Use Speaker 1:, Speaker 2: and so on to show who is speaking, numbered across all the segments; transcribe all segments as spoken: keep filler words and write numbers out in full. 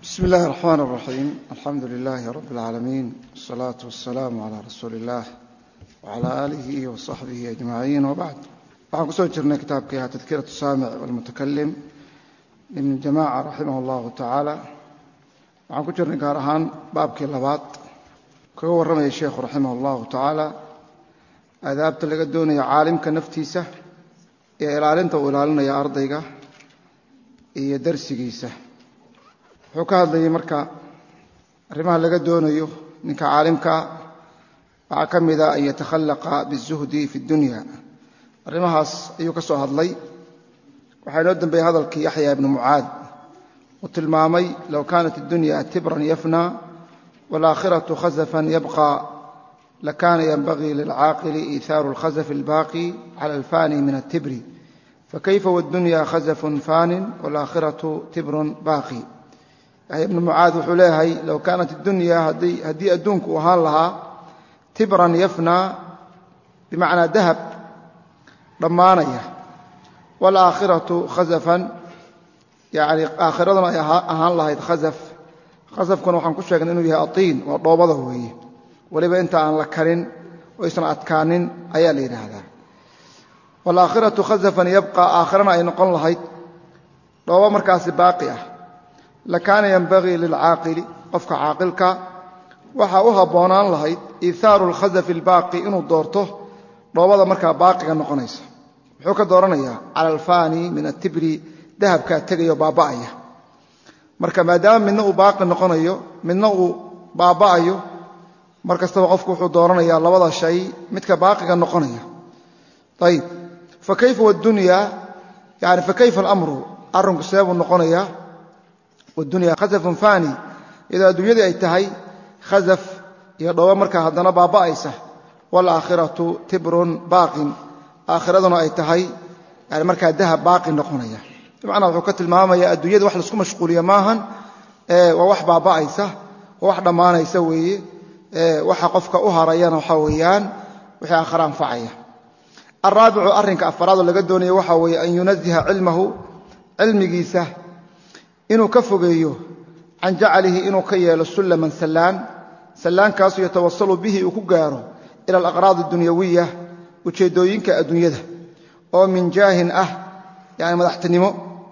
Speaker 1: بسم الله الرحمن الرحيم الحمد لله رب العالمين والصلاة والسلام على رسول الله وعلى آله وصحبه أجمعين وبعد waxaan ku soo jirnay kitaabkii tadhkiratu saamic wal mutakallim min jamaaca rahimahullahu ta'ala waxaan ku jirnay gaar ahaan baabkii labaad kaga warramay sheekhu rahimahullahu ta'ala adaabta laga doonayo caalimka naftiisa iyo ilaalinta uu ilaalinayo ardayga iyo darsigiisa wuxuu ka hadlayay marka arrimaha laga doonayo ninka caalimka waxa kamida ay yatakhallaqa bizuhdi fi dunya arrimahaas ayuu ka soo hadlay waxa inoo dambeeyay hadalkii Yahya ibn Mu'aad oo tilmaamay law kaanat ad-dunya tibran yafna wal aakhiratu khazafan yabqa lakana yanbaghi lil 'aaqili itharu al-khazaf al-baaqi 'ala al-fani min at-tibri fakayfa wad-dunya khazafun fanin wal aakhiratu tibrun baaqi Yahya ibn Mu'aad wuxuu leeyahay law kaanat ad-dunya hadii hadii adduunku ahaan lahaa tibran yafna bimaana dahab dhamaanaya wal aakhiratu khazafan yaani aakhiraduna ay ahaan lahayd khazaf khazafkuna waxaan ku sheegnay inuu yahay atiin waa dhoobada weeye waliba inta aan la karin oo isna adkaanin ayaa la yiraahdaa wal aakhiratu khazafan yabqa aakhirana ay noqon lahayd dhoobo markaas baaqi ah لكان ينبغي للعاقل قفك عاقلك waxa uu haboonaan lahayd ithaaru al-khazaf al-baaqi inuu doorto dhoobada marka baaqiga noqonaysa wuxuu ka dooranayaa ala al-fani min at-tibri dahabka tagayo baaba'aya marka maadaama midna uu baaqi noqonayo midna uu baaba'ayo markasta qofku wuxuu dooranayaa labada shay midka baaqiga noqonaya tayib fa kayfa wad-dunya yaani fa kayfa al-amru arrunku sababu noqonaya والدنيا خزف فاني إذا دنيا أي تهي خزف يضوى مركا هدنا بابا أيسه والآخرة تبر باق آخرتنا أي تهي يعني مركا الذهب باقي نقنية معنى وحكت الماما يا الدنيا واحد لسكم مشغولية ماهن اه وواح بابا أيسه وواحد ما يسوي اه وحقفك أهريان وحويان وحي آخران فعية الرابع أرنك أفراد لقدوني وحوي أن ينزه علمه علم جيسه inuu ka fogeeyo an jacalihi inuu ka yeelo sullaman sallaan sallaankaas oo yatawassalu bihi uu ku gaaro ila al-aqraad ad-dunyawiyya ujeedooyinka adduunyada oo min jaahin ah yaani madaxtinimo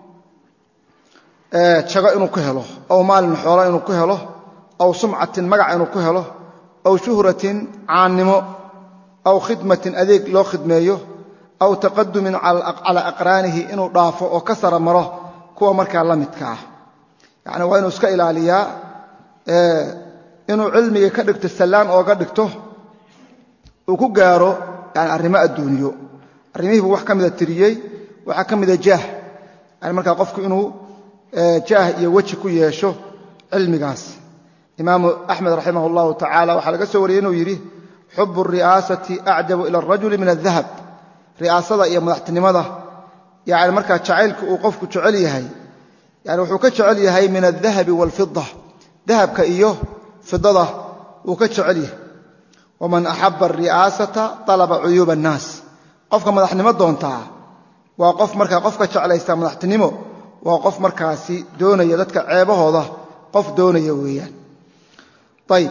Speaker 1: ee jago inuu ku helo oo maalin xoolo inuu ku helo oo sumcatin magac inuu ku helo oo shuhratin caanimo oo khidmatin adeeg loo khidmeeyo oo taqaddumin ala aqraanihi inuu dhaafo oo ka sara maro kuwa marka la midka ah yaani waa inuu iska ilaaliyaa ee inuu cilmiga ka dhigto salaan oo ga dhigto uu ku gaaro yaani arrimo adduunyo arrimihiibu wax kamida tiriyay waxa kamida jaah yaani marka qofku inuu jaah iyo waji ku yeesho cilmigaas imaam ahmed rahimahullahu ta'ala waxa laga soo wariyay inuu yiri hubbu ar-ri'asati a'jabu ila ar-rajul min adh-dhahab ri'asada iyo madaxtinimada يعني marka jacaylku uu qofku jecel yahay yani wuxuu ka jecel yahay min adh-dhahab wal-fidda dahabka iyo fidada uu ka jecel yahay waman ahabba ar-ri'asata talaba uyub an-nas qofka madaxnimo doonta waa qof marka qofka jecelaysta madaxtinimo waa qof markaasi doonaya dadka ceebahooda qof doonaya weeyaan tayib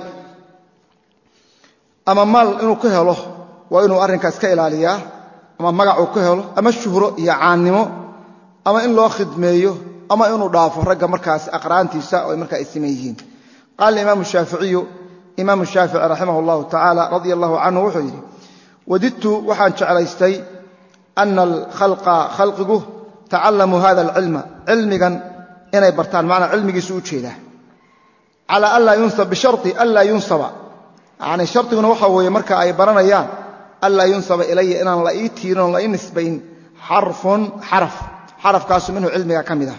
Speaker 1: ama mal inuu ku helo waa inuu arrinkaas ka ilaaliyaa ama magac uu ku helo ama shuhro iyo caanimo ama in loo khidmeeyo ama inuu dhaafo ragga markaas aqraantiisa oo markaa ismeeyeen qal imam shaafici imam shaafici rahimahullahu ta'ala radiyallahu anhu wuxuu yiri wadidtu waxaan jecelaystay anna al-khalqa khalqigu ta'allamu hadha al-ilma ilmigan inay bartaan macna ilmigiisu u jeeda ala alla yunsab bi sharti alla yunsaba yani shartiguna waxa weeye marka ay baranayaan alla yunsaba ilayya inaan la ii tiirin la ii nisbayn harfun harf harf kaas minhu ilmiga kamida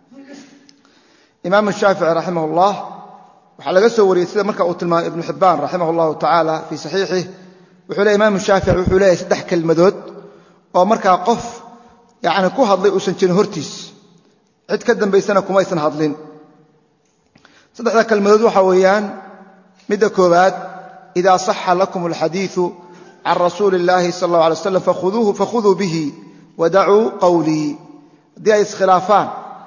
Speaker 1: imam shaafi'i rahimahullah waxa laga soo wariyay sida marka uu tilmaamay ibn hibban rahimahullah ta'ala fi sahihi wuxuu leeyahay imam shaafi'i wuxuu leeyahay saddex kelmadood oo marka qof yaani ku hadlay uu san jirin hortiis cid ka dambaysana kuma aysan hadlin saddexda kelmadood waxa weeyaan midda koobaad ida sahha lakum al-hadithu عن رسول الله صلى الله عليه وسلم فخذوه فخذوا به ودعوا قولي دي اسخلافان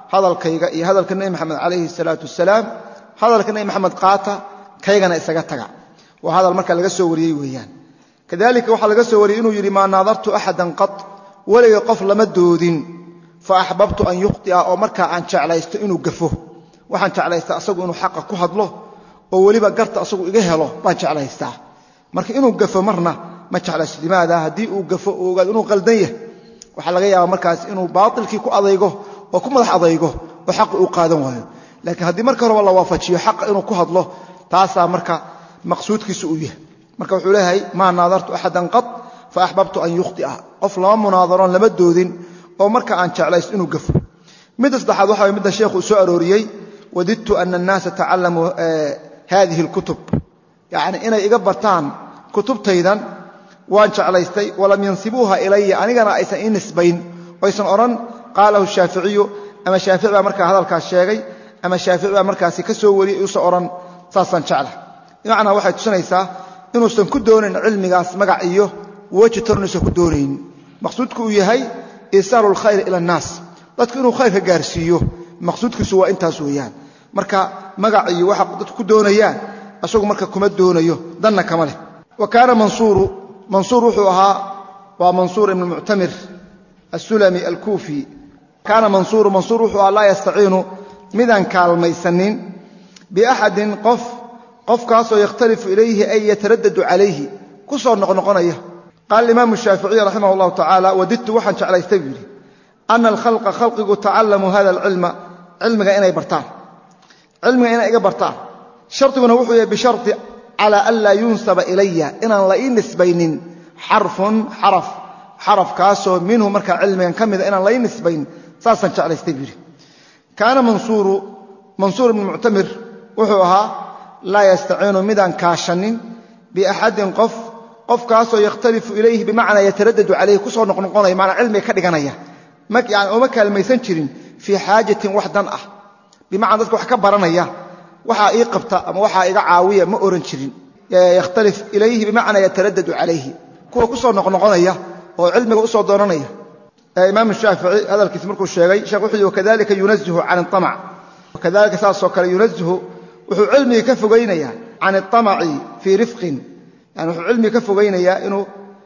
Speaker 1: hadalkayga iyo hadalka nabi maxamed calayhi salaatu wasalaam hadalka nabi maxamed qaata kaygana isaga taga waa hadal marka laga soo wariyey weeyaan kadalika waxaa laga soo wariyey inuu yidhi maa naadartu axadan qad weliga qof lama doodin fa axbabtu an yukhtia oo markaa aan jeclaysto inuu gafo waxaan jeclaystaa asagu inuu xaqa ku hadlo oo weliba garta asagu iga helo baan jeclaystaa marka inuu gafo marna ma jeclaysto limaada haddii uu gafo oo ogaado inuu qaldan yahay waxaa laga yaabaa markaas inuu baatilkii ku adaygo oo ku madax adaygo oo xaqi uu qaadan waayo laakiin haddii marka horeba la waafajiyo xaqa inuu ku hadlo taasaa marka maqsuudkiisu uu yahay marka wuxuu leeyahay maa naadartu axadan qad fa axbabtu an yukhtia qof lama munaadaroon lama doodin oo marka aan jeclaysto inuu gafo midda saddexaad waxa way midda sheekhu soo arooriyey wadidtu ana annaasa tacallamuu haadihi alkutub yacni inay iga bartaan kutubtaydan waan jeclaystay walam yansibuuha ilaya anigana aysan ii nisbayn oysan odhan qaalahu shaaficiyu ama shaafici baa markaa hadalkaas sheegay ama shaafici baa markaasi ka soo wariyey uusan odhan saasaan jecla bimacnaa waxay tusinaysaa inuusan ku doonayn cilmigaas magac iyo weji tornuusan ku doonayn maqsuudku uu yahay iisaalu lkhayr ila annaas dadku inuu khayrka gaarsiiyo maqsuudkiisu waa intaas weeyaan marka magac iyo waxa dadku ku doonayaan asagu marka kuma doonayo danna kama leh wa kaana mansuuru mansuur wuxuu ahaa waa mansuur ibn muctamir asulami alkuufi kaana mansuuru mansuur wuxuu ahaa laa yastaciinu midaan kaalmaysanin biaxadin qof qofkaasoo yakhtalifu ilayhi ay yataradadu calayhi ku soo noqnoqonaya qaala imaamu shaaficiy raximah allahu tacaala wadidtu waxaan jeclaystay buu yidhi ana alkhalqa khalqigu tacallamuu hada alcilma cilmiga inay bartaan cilmiga inay iga bartaan shardiguna wuxuu yahay bisharti calaa an laa yunsaba ilaya inaan la ii nisbaynin xarfun xaraf xarafkaasoo minhu markaa cilmigan ka mida inaan la ii nisbayn saasaan jeclaystay buu yidhi kaana mansuuru mansuur ibnu muctamir wuxuu ahaa laa yastaciinu midaan kaashanin biaxadin qof qofkaasoo yakhtalifu ilayhi bimacnaa yataradadu calayhi ku soo noqnoqonaya macnaa cilmiga ka dhiganaya yani ooma kaalmaysan jirin fii xaajatin wax dan ah bimacnaa dadka wax ka baranaya waxaa ii qabta ama waxaa iga caawiya ma oran jirin yakhtalif ilayhi bimacnaa yataradadu calayhi kuwa ku soo noqnoqonaya oo cilmiga u soo doonanaya imaam shaafici hadalkiis markuu sheegay sheekh wuxuu yihi wakadalika yunazihu can اطamc wakadalika saasoo kale yunazihu wuxuu cilmiga ka fogaynayaa can اطamaci fii rifqin yani wuxuu cilmiga ka fogaynayaa inuu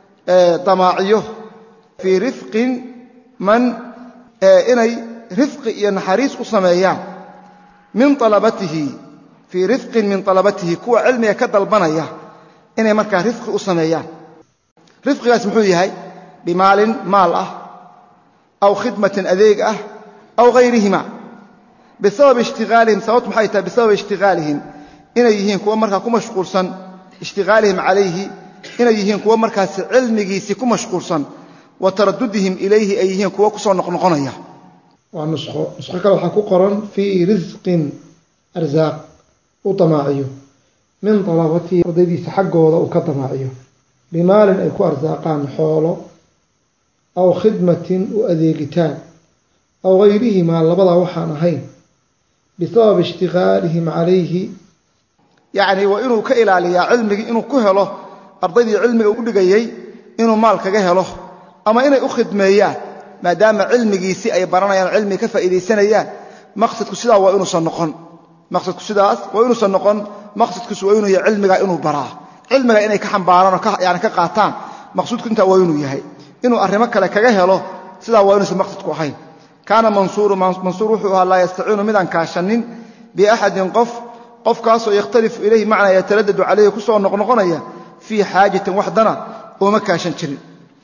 Speaker 1: damaaciyo fii rifqin man inay rifqi iyo naxariis u sameeyaan min alabatihi fii rifqin min alabatihi kuwa cilmiga ka dalbanaya inay markaa rifqi u sameeyaan rifqigaas muxuu yahay bimaalin maal ah aw khidmatin adeeg ah aw hayrihima bisabab ishtiaalihim sababtu maxay tahay bisabab ishtighaalihim inay yihiin kuwa markaa ku mashquulsan ishtighaalihim calayhi inay yihiin kuwa markaas cilmigiisii ku mashquulsan wa taradudihim ilayhi ay yihiin kuwa ku soo noqnoqonaya
Speaker 2: waa nusqo nusqo kale waxaa ku qoran fii risqin arsaaq u damaaciyo min dalabatii ardaydiisa xaggooda uu ka damaaciyo bimaalin ay ku arsaaqaan xoolo aw khidmatin u adeegitaan aw hayrihimaa labadaa waxaan ahayn bisabab ishtighaalihim calayhi
Speaker 1: yacni waa inuu ka ilaaliyaa cilmigii inuu ku helo ardaydii cilmiga u dhigayey inuu maal kaga helo ama inay u khidmeeyaan maadaama cilmigiisii ay baranayaan cilmiga ka faa'iidaysanayaan maqsadku sidaa waa inuusan noqon maqsadku sidaas waa inuusan noqon maqsadkiisu waa inuu yahay cilmigaa inuu baraa cilmigaa inay ka xambaaraan oo yani ka qaataan maqsuudku intaa waa inuu yahay inuu arrimo kale kaga helo sidaa waa inuusan maqsadku ahayn kaana mansuuru mansuur wuxuu ahaa laa yastaciinu midaan kaashanin biaxadin qof qofkaasoo yakhtalifu ilayhi macnaa yataradadu calayhi ku soo noqnoqonaya fii xaajatin waxdana ooma kaashan jirin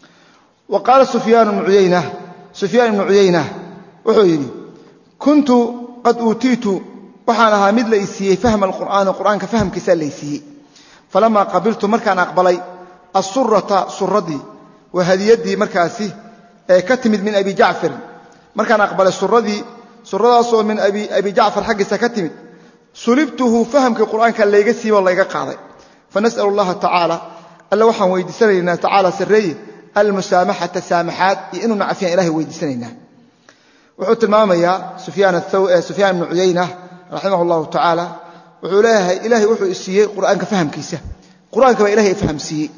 Speaker 1: wa qaala sufyaan ibnu cuyayna sufyaan ibnu cuyayna wuxuu yidhi kuntu qad uutiitu waxaan ahaa mid la isiiyey fahma alqur'aani qur'aanka fahamkiisaa la isiiyey falamaa qabiltu markaan aqbalay asurata suradii waa hadiyaddii markaasi ee ka timid min abi jacfar markaan aqbalay suradii suradaasoo min abi jacfar xaggiisa ka timid sulibtuhu fahamkii qur'aanka layga siiboo layga qaaday fanas'alu allaha tacaala alle waxaan weydiisanaynaa tacaala sarreeye almusaamaxata saamaxaad iyo inuu nacafiyaan ilahay weydiisanaynaa wuxuu tilmaamayaa sufyaan ibnu cuyayna raximah allahu tacaala wuxuu leeyahay ilaahay wuxuu isiiyey qur'aanka fahamkiisa qur'aanka baa ilahay fahamsiiyey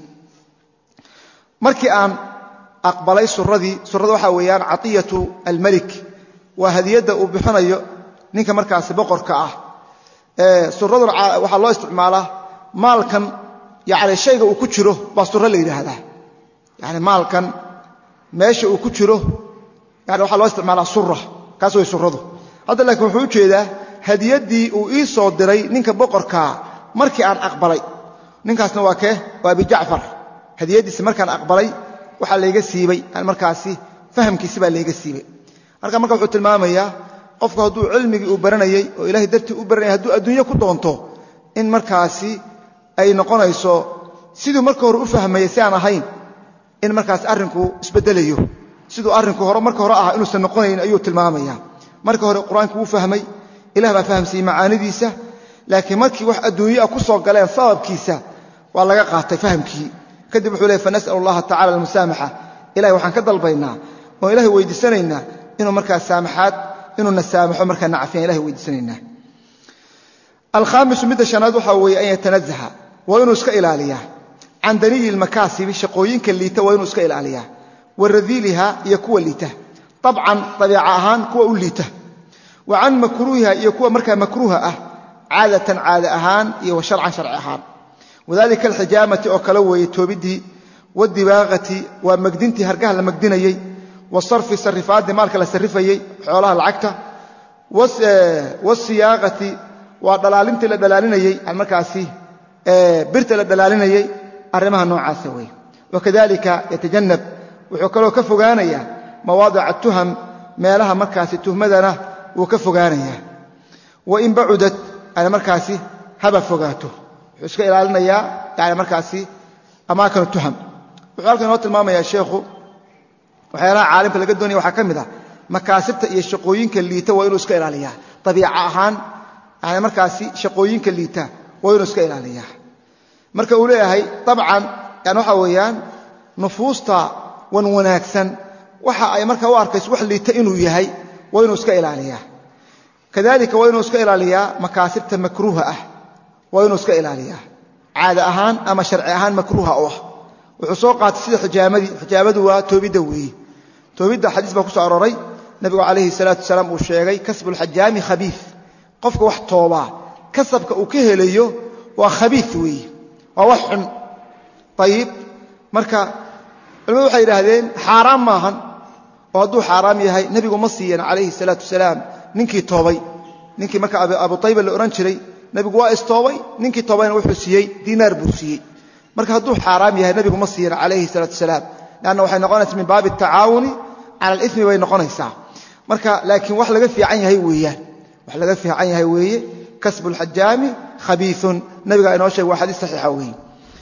Speaker 1: markii aan aqbalay suradii surada waxaa weeyaan caطiyatu almelik waa hadiyada uu bixinayo ninka markaas boqorka ah ee surraduna waxa loo isticmaalaa maalkan yaani shayga uu ku jiro baa surra la yiraahdaa yaani maalkan meesha uu ku jiro yaani waxa loo isticmaalaa surra kaas way surradu hadda laakiin wuxuu u jeedaa hadiyadii uu ii soo diray ninka boqorka markii aan aqbalay ninkaasna waa kee waa Abi Jaafar hadiyadiisa markaan aqbalay waxa la iga siibay aan markaasi fahamkiisa baa la iga siibay marka marka wuxuu tilmaamayaa qofku hadduu cilmigii uu baranayay oo Ilaahay dartii u baranayay hadduu adduunyo ku doonto in markaasi ay noqonayso sidoo marka hore u fahmayay si aan ahayn in markaas arrinku isbedelayo sidoo arrinku hore marka hore ah inuu san noqonayn ayuu tilmaamayaa marka hore quraanku uu fahmay Ilaah baa fahamsiiyay macaanidiisa laakiin markii wax adduunyo ku soo galeen sababkiisa waa laga qaatay fahamkii kadib wuxuu leeyahay fanas'alullaha ta'ala al-musamaha Ilaahay waxaan ka dalbaynaa oo Ilaahay weydiisanaynaa inuu markaa saamaxaad inuu nasaamaxo markaa nacfiyan Ilaahay weydiisanaynaa al-khamis mid shanaad waxa weeye ay tanazzaha waa inuu iska ilaaliyaa can daniil makasibi shaqooyinka liita waa inuu iska ilaaliyaa waradiliha iyo kuwa liita طبعا طبيعه ahaan kuwa u liita wa an makruha iyo kuwa markaa makruha ah caadatan caada ahaan iyo sharcan sharci ahaan wadaalika alhijamati oo kala weeye toobidii wadibaaqati wa magdinti hargaha la magdinayay wasarfi sarifadi maalka la sarifayay xoolaha lacagta wasiyaqati wa dalaalinti la dalaalinayay markaasi ee birta la dalaalinayay arimaha noocaas way wakadalika yatajannab wuxuu kala ka fogaanaya مواضع التهم meelaha markaasi tuhmadana uu ka fogaanaya wa in ba'udat ana markaasi haba fogaato wuxuu iska ilaalinaya yaani markaasi amaakan tuham wuxuu halkan oo tilmaamaya sheekhu waxyaalaha caalimka laga doonaya waxa kamid ah makaasibta iyo shaqooyinka liita waa inuu iska ilaaliyaa tabiica ahaan yaani markaasi shaqooyinka liita waa inuu iska ilaaliyaa marka uu leeyahay tabcan yaani waxa weeyaan nufuusta wan wanaagsan waxa ay marka u arkayso wax liita inuu yahay waa inuu iska ilaaliyaa kadalika waa inuu iska ilaaliyaa makaasibta makruuha ah waa inuu iska ilaaliyaa caada ahaan ama sharci ahaan makruuha ah wuxuu soo qaatay sida xijaamadii xijaabadu waa toobida weey toobida xadiis baa ku soo aroray nabiga kaleeyhi salaatu salaam uu sheegay kasbul xajaami khabiith qofka wax tooba kasabka uu ka helayo waa khabiith weey waa wax xun tayib marka ilmu waxay yiraahdeen xaraam maahan oo haduu xaraam yahay nabigu ma siiyeen kaleeyhi salaatu salaam ninkii toobay ninkii marka Abu Tayba la oran jiray nabigu waa istoobay ninkii toobayna wuxuu siiyay diinaar buu siiyay marka haduu xaraam yahay nabigu ma siiyeen kaleeyhi salaatu salaam laana waxay noqonaysaa min baab at-taawuni ala al-ithmi way noqonaysaa marka laakiin wax laga fiican yahay weeyaan wax laga fiican yahay weeye kasbul hajami khabithun nabiga inoo sheegay waa xadiis saxiix ah weeye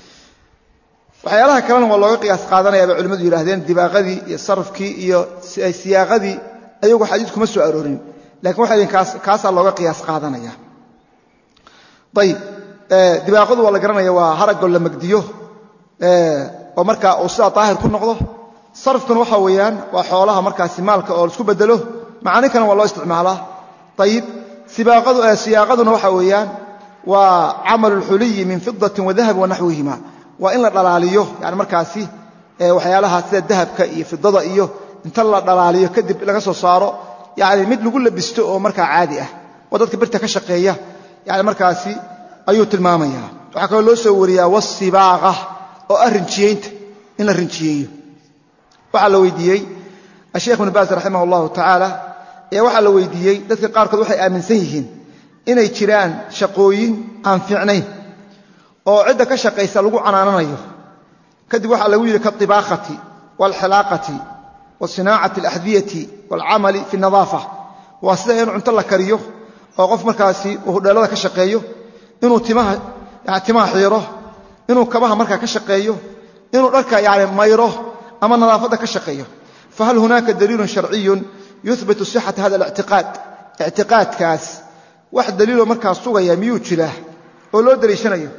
Speaker 1: waxyaalaha kalena waa looga qiyaas qaadanaya culimadu yiraahdeen dibaaqadii iyo sarfkii iyo siyaaqadii ayagu xadiis kuma soo aroorin laakiin waxa idin kaas kaasa looga qiyaas qaadanaya tayib ee dibaaqadu waa la garanaya waa harag la magdiyo ee oo marka uu sida taahir ku noqdo sarfkuna waxa weeyaan waa xoolaha markaasi maalka oo isku bedelo macna kana waa loo isticmaalaa tayib sibaaqadu ee siyaaqaduna waxa weeyaan waa amalul huliy min fiddatin wa dhahab wa nahwihima waa in la dhalaaliyo yaani markaasi ee waxyaalaha sida dahabka iyo fidada iyo inta la dhalaaliyo kadib laga soo saaro yaani mid lagu labisto oo marka caadi ah oo dadka birta ka shaqeeya yaani markaasi ayuu tilmaamaya waxa kale loo soo wariyaa wasibaaqa oo arinjiyeynta in la rinjiyeeyo waxa la weydiiyay Sheikh Ibn Baz rahimahullahu ta'ala ee waxa la weydiiyay dadka qaar kood waxay aaminsan yihiin inay jiraan shaqooyin aan fiicnayn oo cid ka shaqeysa lagu canaananayo kadib waxa lagu yiri ka tibaaqati wal xalaaqati wa sinaacati al ahdiyati wal amali fi nadaafah wa sida in cunto la kariyo oo qof markaasi uu dhalada ka shaqeeyo inuu timaha yaani timaha xiro inuu kabaha marka ka shaqeeyo inuu dharka yaani mayro ama nadaafada ka shaqeeyo fahal hunaka dalil shar'i yuthbitu sihhat hada al-i'tiqad i'tiqad kaas wax dalil marka sugaya miyuu jiraa oo loo daliishanayo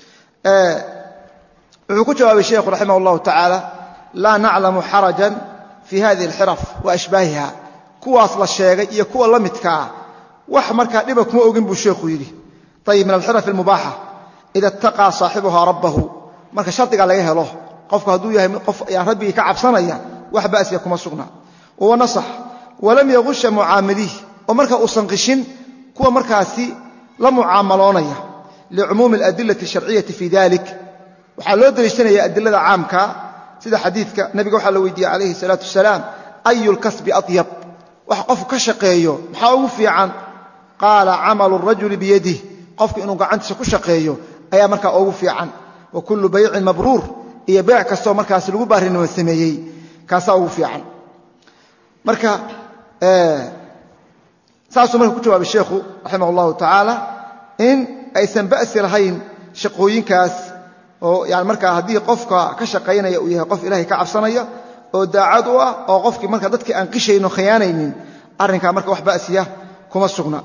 Speaker 1: wuxuu ku jawaabay sheekhu rahimahullahu ta'ala la na'lamu harajan fi hadhihi al-hiraf wa ashbahiha kuwaas la sheegay iyo kuwa la midka wax marka dhiba kuma ogin buu sheekhu yiri tayib min al-hiraf al-mubaha ida taqa saahibuha rabbahu marka shartiga laga helo qofku haduu yahay qof yaa rabbiga ka cabsanaya wax baas ya kuma sugna oo nasax walam yaghusha mucaamilihi oo marka uusan qishin kuwa markaasi la mucaamaloonaya li'umuum al-adillati ash-shar'iyyati fi dhalik waxa loo daliishanaya adillada caamka sida xadiidka nabiga waxa la weydiiyay calayhi salaatu wasalaam ayu al-kasbi atyab wax qof ka shaqeeyo maxaa ugu fiican qaala amalu ar-rajuli bi yadihi qofku inuu gacantiisa ku shaqeeyo ayaa marka ugu fiican wa kullu bay'in mabruur iyo bayc kasto markaas lagu baarinimo sameeyay kaasa ugu fiican marka ee saasoo marka ku jawaabay sheekhu rahimahullahu ta'ala in aysan ba'si lahayn shaqooyinkaas oo yaani marka hadii qofka ka shaqeynaya uu yahay qof Ilaahay ka cabsanaya oo daacad u ah oo qofkii marka dadkii aan qishayno khiyaanaynin arrinka marka wax ba'siya kuma sugna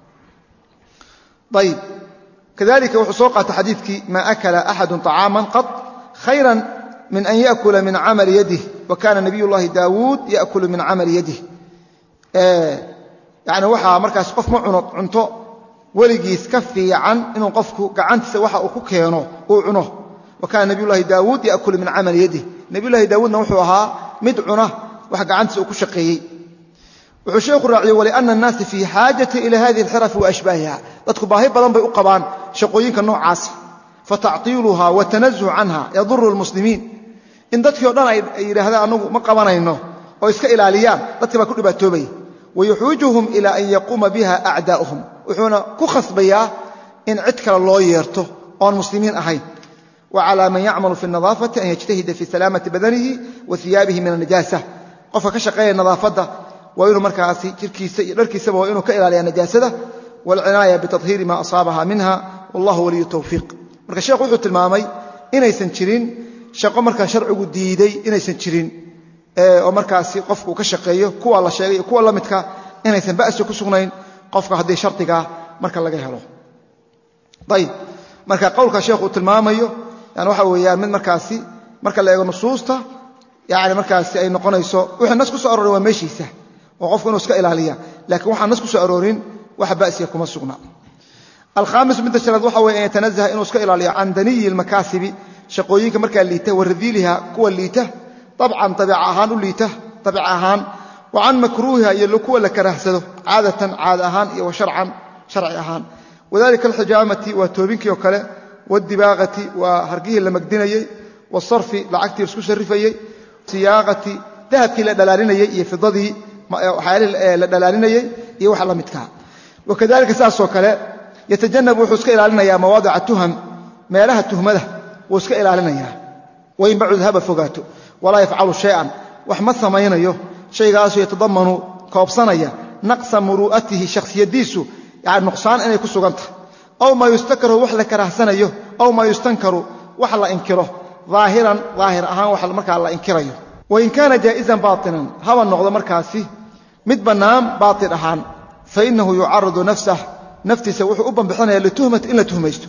Speaker 1: طيب كذلك وحسوقة حديثك ما أكل أحد طعاما قط خيرا من أن يأكل من عمل يده وكان نبي الله داود يأكل من عمل يده آه يعني وحا مركز قف معنط عنطو ولقيس كفي عن إنه قفك قعنت سوحا أكوكينو وعنه وكان نبي الله داود يأكل من عمل يده نبي الله داود نوحوها مدعنه وحا قعنت سوكشقيه وحشيخ الرعي ولأن الناس في حاجة إلى هذه الحرف وأشباهها dadku baahi badan bay u qabaan shaqooyinka noocaas fata'tiluha wa tanazzuh anha yadurru almuslimiin in dadkii oo dhan ay yiraahdaan anagu ma qabanayno oo iska ilaaliyaan dadka ba ku dhibaatoobay wayuhujuhum ila an yaquma biha a'daa'uhum wuxuuna ku khasbayaa in cid kale loo yeerto oo muslimiin ahayn wa ala man ya'malu fi an-nadafati an yajtahida fi salamati badanihi wa thiyabihi min an-najasah qofka ka shaqeeya nadaafada waa inuu markaasi jirkiisa iyo dharkiisa waa inuu ka ilaaliyo najaasada والعناية بتطهير ما أصابها منها والله ولي التوفيق marka sheekhu wuxuu tilmaamay inaysan jirin shaqo marka sharcigu diiday inaysan jirin ee oo markaasi qofku ka shaqeeyo kuwa la sheegay kuwa la midka inaysan ba'si ku sugnayn qofka hadii shartiga marka laga helo طيب marka qowlka sheekhu tilmaamayo yani waxa weeyaan mid markaasi marka la eego nusuusta yaani markaasi ay noqonayso wixii nas ku soo aroray waa meeshiisa oo qofku inuu iska ilaaliyo laakiin waxa nas ku soo aroorin وحباسي كما سقنا الخامس من الشرط وحوى أن يتنزه إنه سكيل عليه عن دني المكاسب شقويك مركا الليته والرذيلها كوى الليته طبعا طبعهان الليته طبعهان وعن مكروهها يلكوى لكرهسده عادة عادهان وشرعا شرعهان وذلك الحجامة والتوبينك وكله والدباغة وهرقيه لمقدنيي والصرف لعكتي رسكو شرفيي سياغة ذهبك لدلالينيي في ضده حالي لدلالينيي يوحى الله متكها وكذلك ساس وكلا يتجنب وحسك إلى لنا يا مواضع التهم ما لها التهمة وسك إلى لنا يا وإن بعد ذهب فقاته ولا يفعل شيئا وحمث ما ينيه شيء قاسو يتضمن كوبصنيا نقص مروءته شخصية ديسو يعني نقصان أن يكون سقنته أو ما يستكره وحل كرهسنيه أو ما يستنكر وحل إنكره ظاهرا ظاهر أهان وحل مركا الله إنكره وإن كان جائزا باطنا هو النقض مركاسي مد بنام باطل أهان فإنه يعرض نفسه نفتي سوحه أبن بحنايا لتهمة إلا تهميسته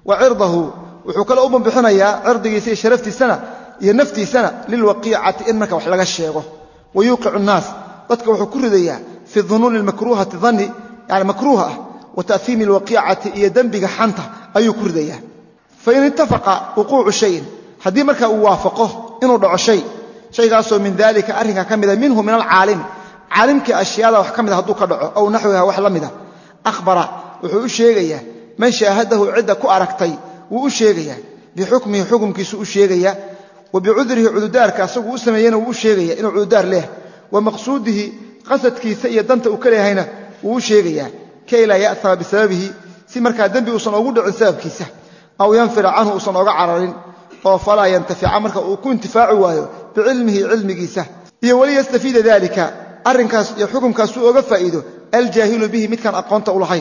Speaker 1: وعرضه وحكال أبن بحنايا عرضه يسي شرفتي سنة ينفتي سنة للوقيعة إنك وحلق الشيغه ويوقع الناس ضدك وحكر ذيها في الظنون المكروهة تظني يعني مكروهة وتأثيم الوقيعة يدنبق حانته أي كر ذيها فإن اتفق وقوع شيء حدي مركا أوافقه إنه دعو شيء شيء قاسوا من ذلك أرهك كمذا منه من العالم عالمك أشياء وحكمها هدوك دعو أو نحوها وحلمها أخبر وحو شيغيا من شاهده عدة كأركتي وشيغيا بحكمه حكم كيسو شيغيا وبعذره عذدار كاسو اسمينا وشيغيا إنه عذدار له ومقصوده قصد كيسية دنت أكلها هنا وشيغيا كي لا يأثر بسببه سمركا دنبي وصنعود عن سبب كيسه أو ينفر عنه وصنعود عرر فلا ينتفع عمرك وكون انتفاعه بعلمه علم كيسه ولي يستفيد ذلك أرنكاس يحكم كاسو وفائده الجاهل به مثل كان أقونت أولهين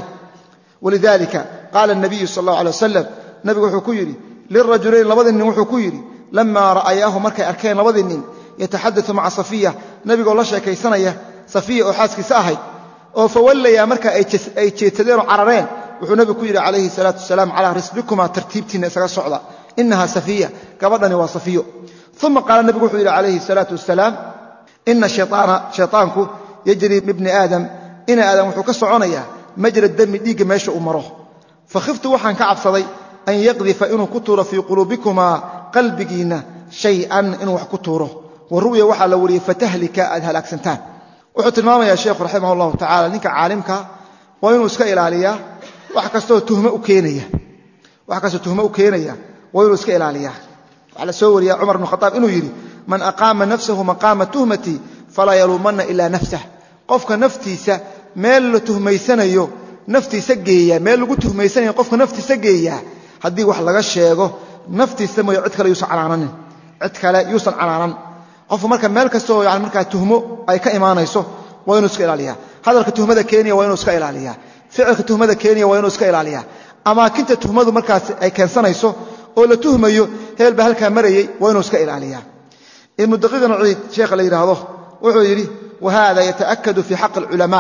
Speaker 1: ولذلك قال النبي صلى الله عليه وسلم نبي وحكيري للرجلين لبضن وحكيري لما رأياه مركا أركين لبضن يتحدث مع صفية نبي قال الله شاكي سنية صفية أحاسك ساهي فولي يا مركا أي تدير عررين وحو نبي كيري عليه الصلاة والسلام على رسلكما ترتيبتين سكا صعدا إنها صفية كبضني وصفية ثم قال النبي وحو عليه الصلاة والسلام إن الشيطان شيطانك يجري بابن آدم إن آدم وحو كسعونيا مجرى الدم ديق ماشي أمره فخفت وحن كعب صدي أن يقذف إنه كتر في قلوبكما قلبكينا شيئا إنه كتره والرؤيا وحا لوري فتهلك أدها الأكسنتان wuxuu tilmaamayaa sheekhu raximahullahu tacaala ninka caalimka waa inuu iska ilaaliyaa wax kastoo tuhmo u keenaya wax kastoo tuhmo u keenaya waa inuu iska ilaaliyaa waxaa la soo wariyaa cumar ibn khataab inuu yidhi man aqaama nafsahu maqaama tuhmati falaa yaluumanna ilaa nafsah qofka naftiisa meel la tuhmaysanayo naftiisa geeya meel lagu tuhmaysanayo qofka naftiisa geeya haddii wax laga sheego naftiisa mooy cid kale yuusan canaananin cid kale yuusan canaanan qofku marka meel kastoo yani markaa tuhmo ay ka imaanayso waa inuu iska ilaaliyaa hadalka tuhmada keenaya waa inuu iska ilaaliyaa ficilka tuhmada keenaya waa inuu iska ilaaliyaa amaakinta tuhmadu markaas ay keensanayso oo la tuhmayo heel ba halkaa marayay waa inuu iska ilaaliyaa ibnu daqiiq naciid sheekha la yidhaahdo wuxuu yidhi wahada yataakadu fii xaqi alculamaa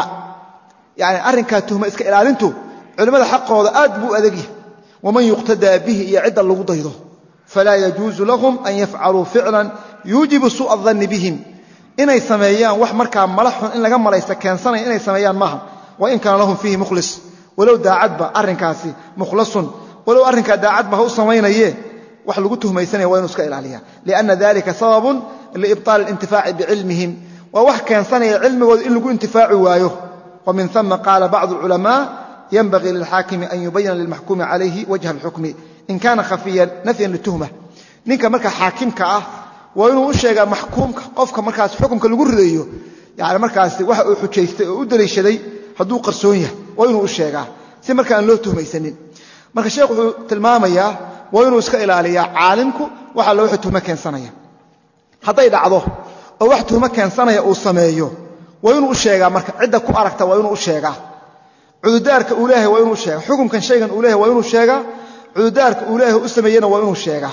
Speaker 1: yani arrinkaa tuhma iska ilaalintu culimmada xaqooda aad buu adagyahay waman yuqtadaa bihi iyo cidda lagu daydo falaa yajuusu lahum an yafcaluu ficlan yuujibu suu'a adanni bihim inay sameeyaan wax markaa mala xun in laga malaysta keensanaya inay sameeyaan maaha wa in kaana lahum fiihi mukhlis walow daacadba arrinkaasi mukhlasun walow arrinkaa daacadba ha u samaynayee wax lagu tuhmaysanaya waa inuu iska ilaaliya lianna dalika sababun liibطaali اlintifaaci bicilmihim waa wax keensanaya cilmigooda in lagu intifaaci waayo wa min ثuma qaala bacضu اlculamaa yanbagii lilxaakimi an yubayina lilmaxkuumi calayhi wajha اlxukmi in kaana khafiyan nafyan lituhma ninka marka xaakimka ah waa inuu u sheegaa maxkuumka qofka markaas xukumka lagu ridayo yani markaas waxa uu xujaystay oo u daliishaday hadduu qarsoon yahay waa inuu u sheegaa si marka aan loo tuhmaysanin marka sheekh wuxuu tilmaamayaa waa inuu iska ilaaliyaa caalimku waxa loo wixii tuhmo keensanaya hadday dhacdo oo wax tuhmo keensanaya uu sameeyo waa inuu u sheegaa marka cidda ku aragta waa inuu u sheegaa cududaarka uu leeyahay waa inuu u sheegaa xukunkan shaygan uu leeyahay waa inuu sheegaa cududaarka uu leeyahay u sameeyena waa inuu sheegaa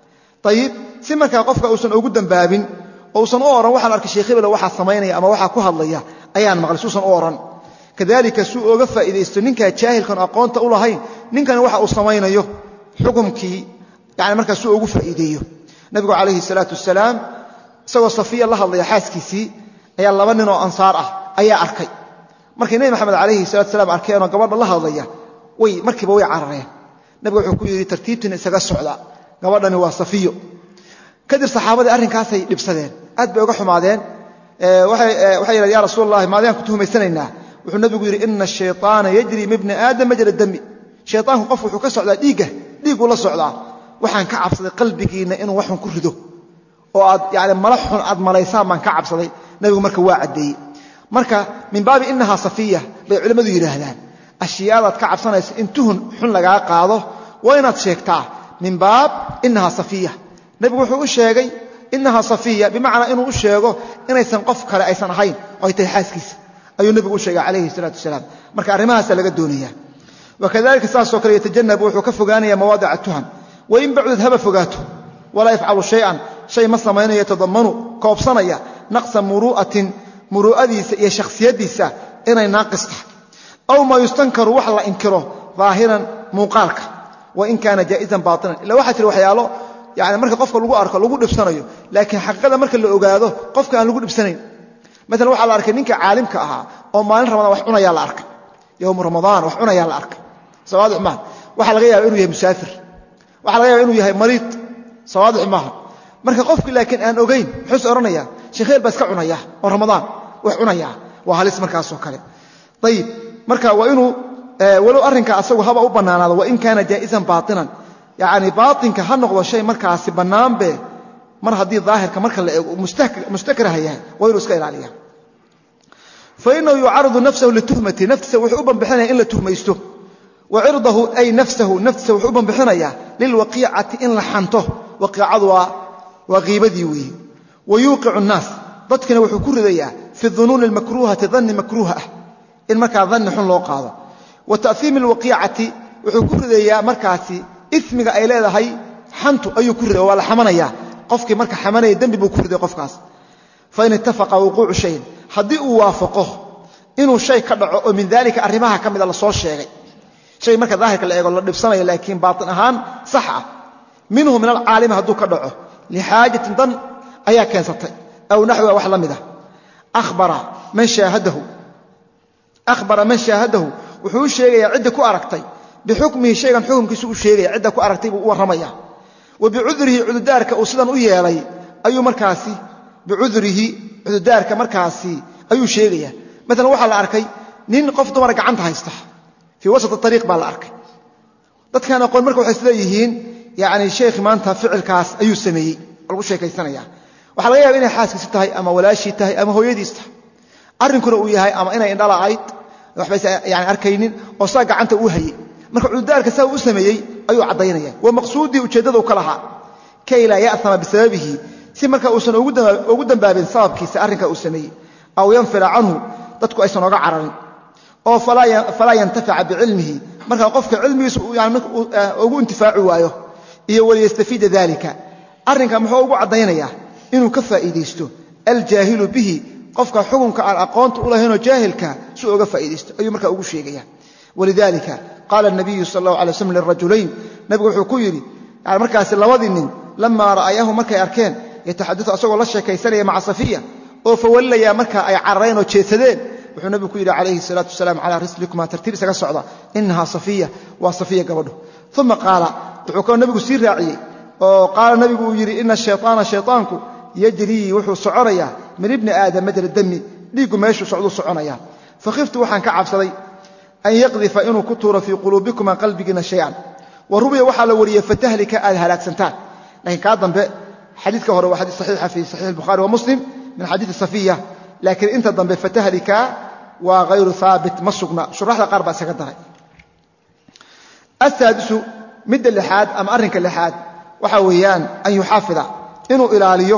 Speaker 1: ayib si markaa qofka uusan ugu dambaabin oo uusan u oran waxaan arkay sheekh hebel waxa samaynaya ama waxa ku hadlaya ayaan maqlay suusan u oran kadalika suu oga faa'iideysto ninka jaahilkan aqoonta u lahayn ninkan waxa uu samaynayo xukumkii yani markaa suu ugu faa'iideeyo nabigu calayhi salaatu wasalaam isagoo safiya la hadlaya xaaskiisii ayaa laba nin oo ansaar ah ayaa arkay markay nabi maxamed calayhi salaatu wasalaam arkeen oo gabadha la hadlaya way markiiba way carareen nabigu wuxuu ku yidhi tartiibtina isaga socda gabadhani waa safiyo kadib saxaabadii arrinkaasay dhibsadeen aad bay uga xumaadeen waxay yidhahdeen yaa rasuul allahi maadayaan ku tuhmaysanaynaa wuxuu nabigu yidhi ina ashayطaana yajri min ibni aadam majra dami shayطaanku qof wuxuu ka socdaa dhiigga dhiigguu la socdaa waxaan ka cabsaday qalbigiinna inuu waxun ku rido oo aad yani mala xun aad malaysaan baan ka cabsaday nabigu marka waa caddeeyey marka min baabi inahaa safiya bay culimmadu yidhaahdaan ashyaadaad ka cabsanayso in tuhun xun lagaa qaado waa inaad sheegtaa min baab inahaa safiya nebigu wuxuu u sheegay inahaa safiya bimacnaa inuu u sheego inaysan qof kale aysan ahayn oo ay tahay xaaskiisa ayuu nebigu u sheegay calayhi salaatu wasalaam marka arrimahaasa laga doonaya wakadalika saasoo kale yatajanabu wuxuu ka fogaanaya mawaadica tuhan wain bacdud haba fogaato walaa yafcalu shayan shay ma samaynayo yatadamanu koobsanaya naqsa muru'atin muru'adiisa iyo shakhsiyaddiisa inay naaqis tahay aw maa yustankaru wax la inkiro daahiran muuqaalka wain kaana jaa'isan baatinan illa waxaa jira waxyaalo yani marka qofka lagu arko lagu dhibsanayo laakiin xaqiiqada marka la ogaado qofka aan lagu dhibsanayn maalan waxaa la arkay ninka caalimka ahaa oo maalin ramadaan wax cunayaa la arkay yowmu ramadaan wax cunayaa la arkay sawaadix maaha waxaa laga yaaba inuu yahay musaafir waxaa laga yaaba inuu yahay mariid sawaadix maaha marka qofki laakiin aan ogayn muxuuse odhanayaa sheekheel baa iska cunaya oo ramadaan wax cunaya waa halis markaasoo kale ayib marka waa inuu walow arrinka asagu haba u bannaanaado wain kaana jaa'isan baatinan yani baatinka ha noqdo shay markaasi bannaanbe mar haddii daahirka marka la eego mustakraha yahay waa inuu iska ilaaliya fainahu yucaridu nafsahu lituhmati naftiisa wuxuu u banbixinaya in la tuhmaysto wa cirdahu ay nafsahu naftiisa wuxuu u banbixinaya lilwaqiicati in la xanto waqiicadu waa qiibadii weeye wa yuuqicu nnaas dadkina wuxuu ku ridayaa fi dunuuni almakruuhati danni makruuha ah in markaa danni xun loo qaado wa ta'hiimi alwaqiicati wuxuu ku ridayaa markaasi ismiga ay leedahay xantu ayuu ku riday waa la xamanayaa qofkii marka xamanaya dembi buu ku riday qofkaas fain ittafaqa wuquucu shayin haddii uu waafaqo inuu shay ka dhaco oo min daalika arrimaha ka mida la soo sheegay shay marka daahirka la eego la dhibsanayo laakiin baatin ahaan sax ah minhu min alcaalimi hadduu ka dhaco lixaajatin dan ayaa keensatay aw naxwiha wax la mid ah ahbara man shaahadahu akhbara man shaahadahu wuxuu u sheegayaa cidda ku aragtay bixukmihi shaygan xukunkiisu u sheegaya cidda ku aragtay buu u warramaya wa bicudrihi cududaarka uu sidan u yeelay ayuu markaasi bicudrihi cududaarka markaasi ayuu sheegaya مثلا waxa la arkay nin qof dumar gacanta haysta fi wasat at-tariiq baa la arkay dadkan aqoon marka waxay isleeyihiin yaani sheekh maanta ficilkaas ayuu sameeyay lagu sheekaysanaya waxa laga yaabaa inay xaaskiisa tahay ama walaashii tahay ama hooyadiis tahay arrinkuna uu yahay ama inay indhala ayd waxba yaani arkaynin oo saa gacanta uu hayay marka cududaarka saa uu sameeyay ayuu cadaynaya waa maqsuudi ujeedada uu kala haa kay la ya'thama bisababihi si marka uu san ugu dambaabin sababkiisa arrinka uu sameeyay aw yanfira anhu dadku aysan oga cararin oo falaa yantafaca bicilmihi marka qofka cilmigiisu yaani ugu intifaaci waayo iyo wali yastafiida dalika arrinka muxuu ugu cadaynaya inuu ka faa'iideysto aljaahilu bihi qofka xukunka aan aqoonta u lahayn oo jaahilka si uga faa'iideysto ayuu marka ugu sheegaya walidalika qala an-nabiy sallallahu alayhi wasallam lirajulayn nabigu wuxuu ku yiri yaani markaas labadii nin lama ra'ayahu markay arkeen yataxaddathu asagoo la sheekaysanaya maca safiya oo fawallaya marka ay carreen oo jeesadeen wuxuu nabigu ku yiri calayhi salaatu wasalaam ala rislikuma tartiib isaga socda innaha safiya wa safiya gabadhu thumma qala wuxuu ka nabigu sii raaciyay oo qaala nabigu uu yiri inna shaytaana shaytaanku yajri wuxuu soconaya min ibn aadam madar dami dhiigu meeshu socdo soconaya fakhiftu waxaan ka cabsaday an yaqdhifa inuu ku tuuro fi qulubikuma qalbigina shay'an wa rubiya waxa la wariyay fatahlika aad halaagsantaan laakiin ka dambe xadiiska hore waa xadiis saxiixa fi sahih al-bukhari wa muslim min xadiis safiya laakiin inta dambe fatahlika wa ghayru thabit masugna sharaxda qaar baa isaga daray السادس مد اللحاد أم أرنك اللحاد وحويان أن يحافظ إنه إلاليه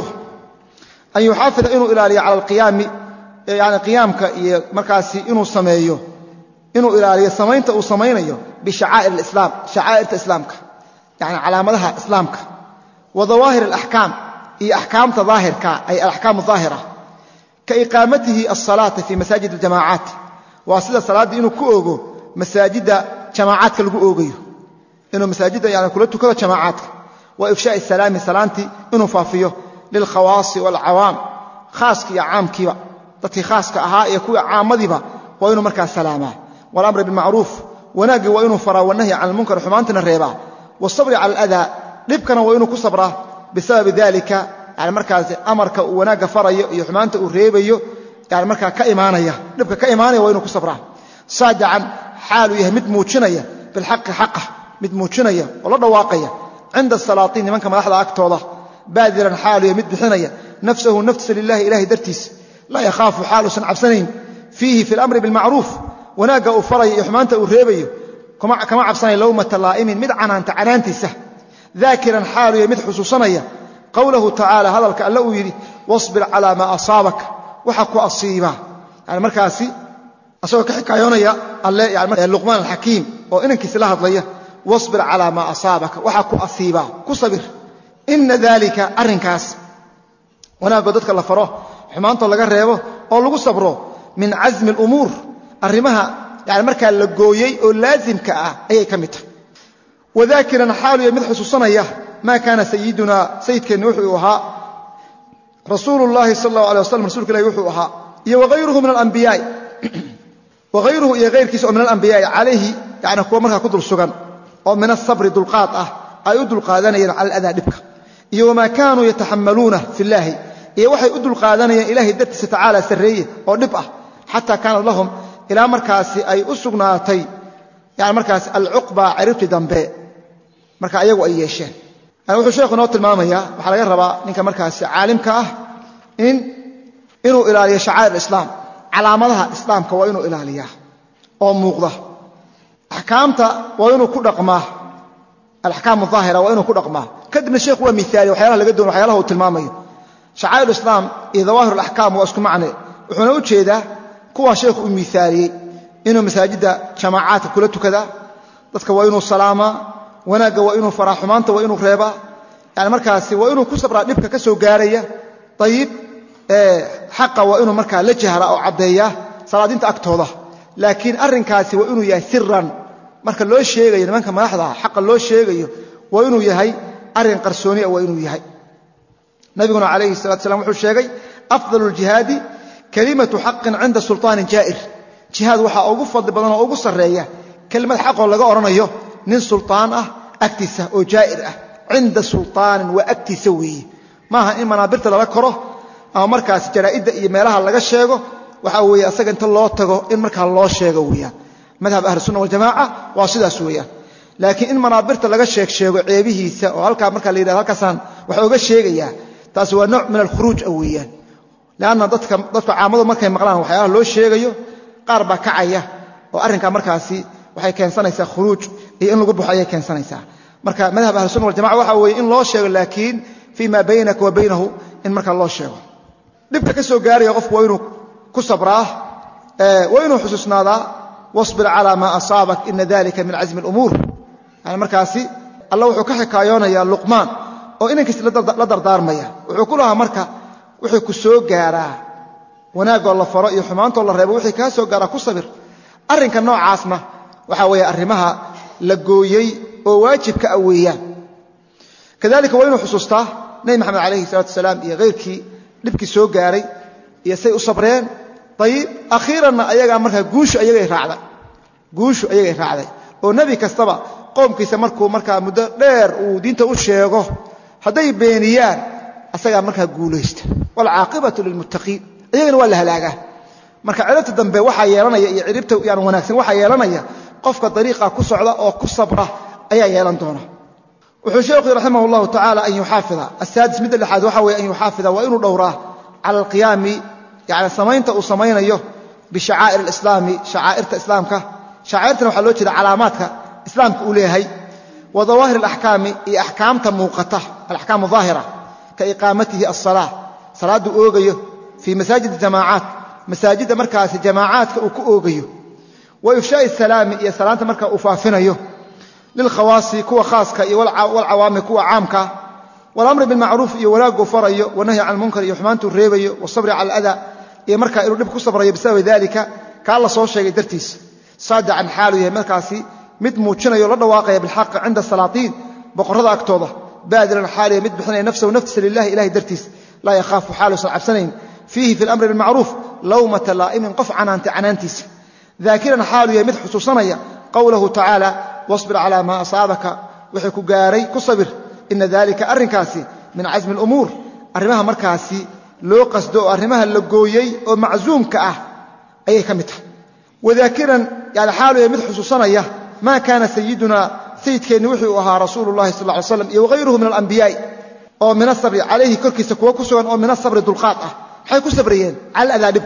Speaker 1: أن يحافظ إنه إلاليه على القيام يعني قيامك مركاسي إنه سميه إنه إلاليه سمينت أو سمينيه بشعائر الإسلام شعائر إسلامك يعني علامتها إسلامك وظواهر الأحكام هي أحكام تظاهرك أي الأحكام الظاهرة كإقامته الصلاة في مساجد الجماعات واصل الصلاة إنه كوغو مساجد جماعات كالقوغي إنه مساجد يعني كلته كذا جماعات وإفشاء السلام سلامتي إنه فافيه للخواص والعوام خاص كي عام كيبا تتي خاص كأها يكون عام مذبا وإنه مركز سلامة والأمر بالمعروف وناقي وإنه فرا والنهي عن المنكر حمانتنا الريبا والصبر على الأذى لبكنا وإنه كصبره بسبب ذلك يعني مركز أمرك وناقي فرا يحمانت الريبا يعني مركز كإيمانية لبك كإيمانية وإنه كصبره صادعا حاله يهمد موجنية بالحق حقه مد موجنية والله واقية عند السلاطين من كما لحظة أكتوضة بادرا حاله يمد بحنية نفسه نفس لله إلهي درتيس لا يخاف حاله سنعب سنين فيه في الأمر بالمعروف وناقا أفري يحمانت أرهيبي كما عبساني لومة اللائم مدعنا أنت عنانتسه ذاكرا حاله يمد حسوسانية قوله تعالى هذا الكألو يري واصبر على ما أصابك وحكو أصيبه يعني مركاسي أصبر كحكايونيا يعني اللقمان الحكيم وإنك سلاح ضيه واصبر على ما أصابك وحكو أصيبه كصبر إن ذلك أرنكاس وانا قدتك الله فراه حمانته لغا ريبه oo lagu sabro min azm al umur arimaha yaani marka la gooyay oo laazimka ah ayay kamid wadaakiran xaalu yamid xusuusanaya ma kana sayyiduna sayyidkeena wuxuu ahaa rasuulullah sallallahu alayhi wasallam rasuulka ilaahi wuxuu ahaa iyo wagayruhu min al anbiya wagayruhu iyo gayrkiisa min al anbiya alayhi yaani kuwa marka ku dul sugan oo min as-sabr dulqaad ah ay u dulqaadanayeen al adaa dibka iyo ma kaanu yatahammaluna fillahi iyo waxay u dul qaadanayeen ilaahay dartiisa tacaala sareeye oo dhib ah hatta kaana lahum ila markaasi ay u sugnaatay yaani markaas al-uqba ciribti dambe marka ayagu ay yeesheen aan wuxuu sheekhu noo tilmaamaya waxa laga rabaa ninka markaasi caalimka ah in inuu ilaaliyo shacaa'ir islaam calaamadaha islaamka waa inuu ilaaliyaa oo muuqda ahkaamta waa inuu ku dhaqmaa al-ahkaam adh-dhahira waa inuu ku dhaqmaa kadibna sheekhu waa miisaali waxyaalaha laga doono waxyaalaha uu tilmaamayo شعائر الإسلام إذا ظاهر الأحكام وأسكو معنى وحنا وجهده كوا شيخ مثالي إنه مساجد جماعات كلته كذا dadka waa inuu salaama wanaaga waa inuu faraxumaanta waa inuu reeba yani markaasi waa inuu ku sabraa dhibka ka soo gaaraya tayib ee xaqa waa inuu markaa la jahra oo cadeeya salaadinta agtooda laakiin arrinkaasi waa inuu yahay sirran marka loo sheegayo nimanka madaxda xaqa loo sheegayo waa inuu yahay arrin qarsooni ah waa inuu yahay نبينا عليه الصلاة والسلام وحو الشيغي أفضل الجهاد كلمة حق عند سلطان جائر جهاد وحا أوغو فضل بدنا أوغو سرية كلمة حق لغا أورانيو نين سلطان أه أكتسة أو جائر أه عند سلطان وأكتسوي ماها إما نابرت لغا كره أو مركز جرائد إيميلها لغا الشيغو waxa weeye asaga inta loo tago in markaa loo sheego weeyaan madhab ahlu sunna wal jamaa waa sidaas weeyaan laakiin in manaabirta laga sheeg sheego ceebihiisa oo halka marka la yiraahdo halkaasaan wax uga sheegaya taas waa nooc min al-khuruuj awiyaan laana dadka dadka caamadu markay maqlaan waxyaalaha loo sheegayo qaar baa kacaya oo arrinka markaasi waxay keensanaysaa khuruuj iyo in lagu buuxayo keensanaysaa marka madhab ahlu sunna wal jamaa waxa weeye in loo sheego laakiin فيما بينك وبينه إن مرك الله شيء دبك كسو جاري يقف وينه كصبراه آه وينه حسسنا ذا واصبر على ما أصابك إن ذلك من عزم الأمور يعني مركاسي الله وحكى كايونا يا لقمان أو إنك لدر دار مية وحكولها مركا وحكى كسو جارا وناقوا الله فرائي حمانته الله ريبه وحكى كسو جارا كصبر أرن كالنوع عاصمة وحاوي أرمها لقويي وواجب كأوية كذلك وينه حسسته نبي محمد عليه الصلاة والسلام يا غيرك نبكي سو جاري يا سي صبرين طيب أخيرا أيجا مرها جوش أيجا راعي جوش أيجا راعي والنبي كستبا قوم كيس مركو مركا مدير ودينته وشيغه هذي بينيان أسجع مركا جوليست والعاقبة للمتقين أيجا ولا هلاجه مركا عرفت الذنب وحى يرانا عرفت يعني وناكسن وحى يرانا قفك طريقة كسرعة أو كصبرة أيجا يرانتونه وحشيخ رحمه الله تعالى أن يحافظ السادس مثل الحاد وحوي أن يحافظ وإنه دوراه على القيام يعني سمينت أو سمين أيه بشعائر الإسلام شعائر إسلامك شعائرتنا وحلوتها علاماتك إسلامك أوليهي وظواهر الأحكام هي أحكام موقته الأحكام الظاهرة كإقامته الصلاة صلاة أوغيه في مساجد الجماعات مساجد مركز جماعات كأوغيه وإفشاء السلام هي صلاة مركز أفافنيه للخواص كوا خاصك والعوام كوا عامك والأمر بالمعروف يولاق فري والنهي عن المنكر يحمانته الريبي والصبر على الأذى يمرك يردبك صبر بسبب ذلك كالله صور شيء درتيس صاد عن حاله يمركاسي مد موجنا يرد واقع بالحق عند السلاطين بقرض أكتوبة بادر الحال يمد بحنا نفسه ونفس لله إله درتيس لا يخاف حاله سبع سنين فيه في الأمر بالمعروف لومة لائم قف عنانت عنانتيس ذاكرا حاله يمد حسوسنا قوله تعالى واصبر على ما أصابك وحكو جاري كصبر إن ذلك أرنكاسي من عزم الأمور أرمها مركاسي لو قصدو أرمها اللقويي ومعزوم كأه أي كمتها وذاكرا يعني حاله يمد حسوسنا ما كان سيدنا سيد كان وحيوها رسول الله صلى الله عليه وسلم وغيره من الأنبياء أو من الصبر عليه كركي سكوكسوا أو من الصبر ذو القاطع حيكو صبريين على أذانبك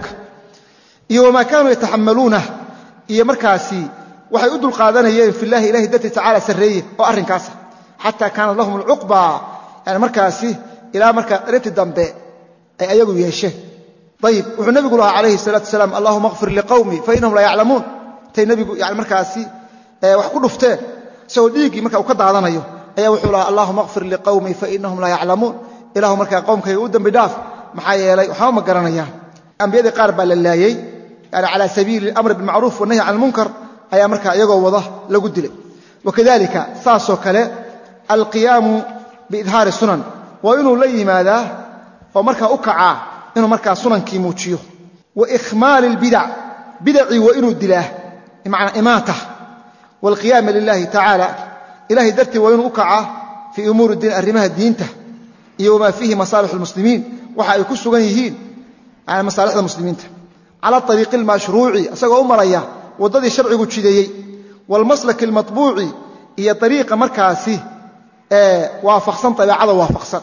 Speaker 1: وما كانوا يتحملونه إيه مركاسي waxay u dulqaadanayeen fi Ilaahi Ilaahi dadti taala sareeyay oo arrinkaas hatta kana lahum al-uqba yani markaasi ila marka reebti dambe ay ayagu yeesheen dayib wuxuu nabigu lahaa alayhi salatu wasalaam allahumma ighfir liqawmi fa innahum la ya'lamun tay nabigu yani markaasi wax ku dhufteen soo dhiigi marka uu ka daadanayo ayaa wuxuu lahaa allahumma ighfir liqawmi fa innahum la ya'lamun ilaahu marka qowmkayga u dambi dhaaf maxaa yeelay waxa ma garanayaan anbiyada qaar baa la laayay yani ala sabiil al-amr bil ma'ruf wa nahy 'anil munkar ayaa marka iyagoo wada lagu dilay wakadalika saaso kale alqiyaam biidhaar sunan wa inuu la yimaada oo marka u kaca inuu marka sunankii muujiyo wa ikhmal albid'a bid'i wa inuu dilaa macna imaata wal qiyam lillahi ta'ala ilahi darti wa inuu kaca fi umur din arrimaha diinta iyo ma fihi masalih almuslimin waxa ay ku sugan yihiin aan masalihda muslimiinta ala tariiq almashruu'i asagoo maraya wadadii sharcigu jideeyay wal maslak al matbuu'i iyo tariiqa markaasi ee waafaqsan tabiicada waafaqsan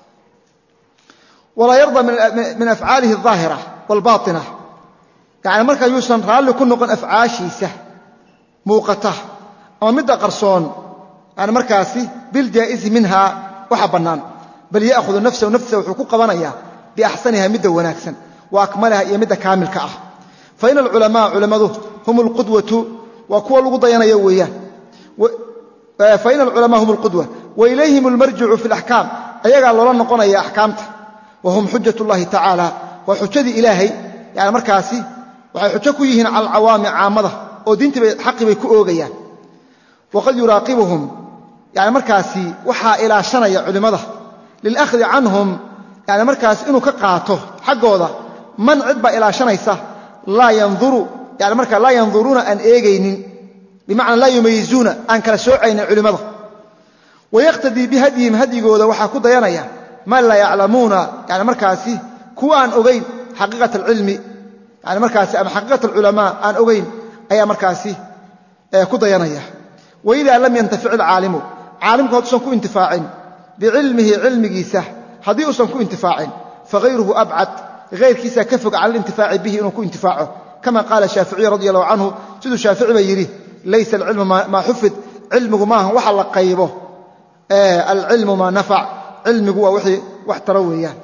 Speaker 1: wala yarda min min af'aalihi adh-dhaahira wal baatina yaani marka yuusan raali ku noqon afcaashiisa muuqata ama mid qarsoon yaani markaasi bil jaa'iz minha waxa banaan bal yaakhudhu nafsahu nafsahu wuxuu ku qabanaya bi ahsaniha mid wanaagsan wa akmalaha iyo mid kaamilka ah fa in al ulama ulamadu هم القدوة وكوا لغضينا يويا فإن العلماء هم القدوة وإليهم المرجع في الأحكام أيها الله نقول يا أحكامته وهم حجة الله تعالى وحجة إلهي يعني مركاسي وحجكوا يهن على العوام عامضة ودينت حق بيكوغيا وقد يراقبهم يعني مركاسي وحا إلى شنا يا علماء للأخذ عنهم يعني مركاسي إنه كقاته حقه ذا من عدب إلى شنا يسا لا ينظروا يعني مركا لا ينظرون أن إيجين بمعنى لا يميزون أن كلا سوعين علماء ويقتدي بهديهم هدي جودا وحكوا ضيانيا ما لا يعلمون يعني مركاسي كوان أغين حقيقة العلم yani markaasi ama xaqiiqat alculamaa aan ogeyn ayaa markaasi ku dayanaya waidaa lam yantafic alcaalimu caalimku hadduusan ku intifaacin bicilmihi cilmigiisa haddii uusan ku intifaacin fagayruhu abcad hayrkiisa ka fog cala alintifaaci bihi inuu ku intifaaco kama qaala shaaficiy radi allahu canhu siduu shaafici ba yidhi laysa alcilmu maa xufid cilmigu maaha waxa la qaybo alcilmu maa nafac cilmigu waa wixii wax taro weeyaan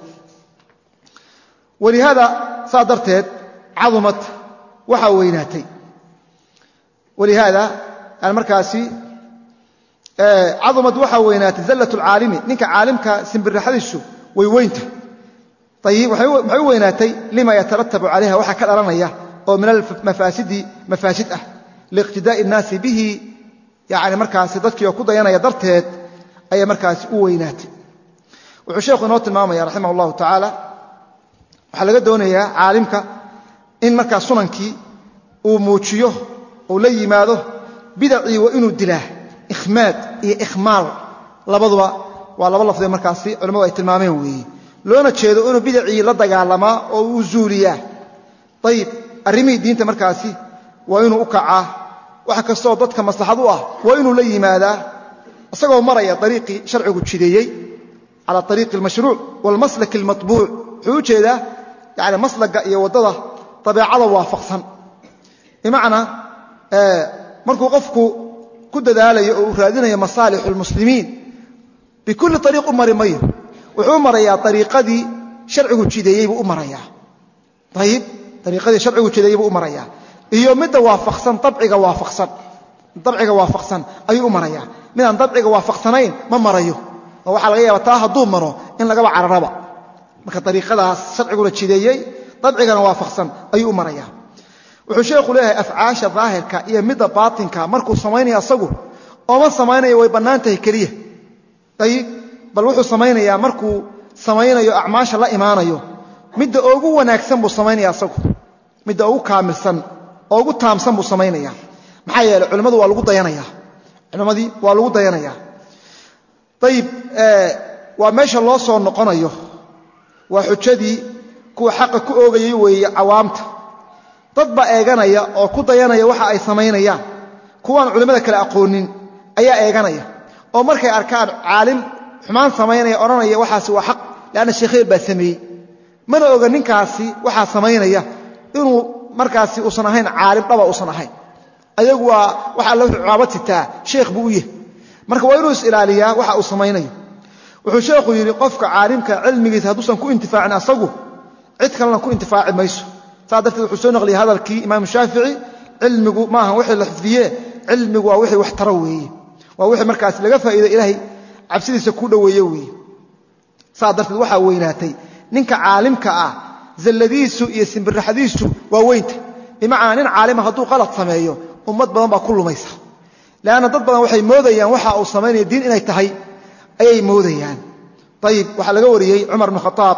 Speaker 1: walihaada saa darteed cadumad waxaa weynaatay walihaada yani markaasi cadumad waxaa weynaatay zallat alcaalimi ninka caalimka simbirraxadiisu way weynta ayib maxay u weynaatay lima yataratabu calayha waxaa ka dhalanaya oo min almafaasidi mafaasid ah liiqtidaa'i innaasi bihi yani markaasi dadkii oo ku dayanaya darteed ayay markaasi u weynaatay wuxuu sheekhu inoo tilmaamaya raximah allahu tacaala waxaa laga doonayaa caalimka in markaa sunankii uu muujiyo uu la yimaado bidacii waa inuu dilaa ikhmaad iyo ikhmaal labaduba waa laba lafdee markaasi culimmadu ay tilmaameen weeye loona jeedo inuu bidacii la dagaalamaa oo uu zuuliyaa ayib arrimihii diinta markaasi waa inuu u kacaa wax kastooo dadka maslaxad u ah waa inuu la yimaadaa isagoo maraya ariiqii sharcigu jideeyey cala ariiqi almashruuc waalmaslaki almatbuuc wuxuu u jeedaa yani maslaga iyo waddada dabeecada waafaqsan bimacnaa markuu qofku ku dadaalayo oo uu raadinayo masaalixu lmuslimiin bikulli ariiq u mari mayo wuxuu u marayaa ariiqadii sharcigu jideeyey buu u marayaa ayib ariiqadii sharcigu jideeyey buu u marayaa iyo midda waafaqsan dabciga waafaqsan dabciga waafaqsan ayuu u marayaa midaan dabciga waafaqsanayn ma marayo oo waxaa laga yaaba taa hadduu maro in lagaba cararaba marka ariiqadaas sharciguna jideeyey dabcigana waafaqsan ayuu u marayaa wuxuu sheekhu leeyahay afcaasha daahirka iyo midda baatinka markuu samaynaya asagu ooma samaynaya way bannaan tahay keliya ayib bal wuxuu samaynayaa markuu samaynayo acmaasha la imaanayo midda ugu wanaagsan buu samaynaya asagu midda ugu kaamilsan oo ugu taamsan buu samaynaya maxaa yeeley culimmadu waa lagu dayanaya culimmadii waa lagu dayanaya ayib waa meesha loo soo noqonayo waa xujadii kuwa xaqa ku oogayay weeye cawaamta dad baa eeganaya oo ku dayanaya waxa ay samaynayaan kuwaan culimmada kale aqoonin ayaa eeganaya oo markay arkaan caalim xumaan samaynaya odhanaya waxaasi waa xaq leanna sheekh heel baa sameeyey mana oga ninkaasi waxaa samaynaya inuu markaasi uusan ahayn caalim dhaba uusan ahayn ayagu waa waxa alla wuxuu cimaamad sitaa sheekh buu u yahay marka waa inuu is-ilaaliyaa waxa uu samaynayo wuxuu sheekhu yidhi qofka caalimka cilmigiisa hadduusan ku intifaacin asagu cid kalena ku intifaaci mayso saa darteed wuxuu soo naqliyey hadalkii imaamu shaafici cilmigu maaha wixii la xifdiye cilmigu waa wixii wax taro weeye waa wixii markaas laga faa'iido ilaahay cabsidiisa ku dhoweeye weeye saa darteed waxaa weynaatay ninka caalimka ah zalladiisu iyo simbirraxadiisu waa weynta bimacnaa nin caalima hadduu qalad sameeyo ummad badan baa ku lumaysa leanna dad badan waxay moodayaan waxa uu samaynaya diin inay tahay ayay moodayaan ayib waxaa laga wariyey cumar bn khaaab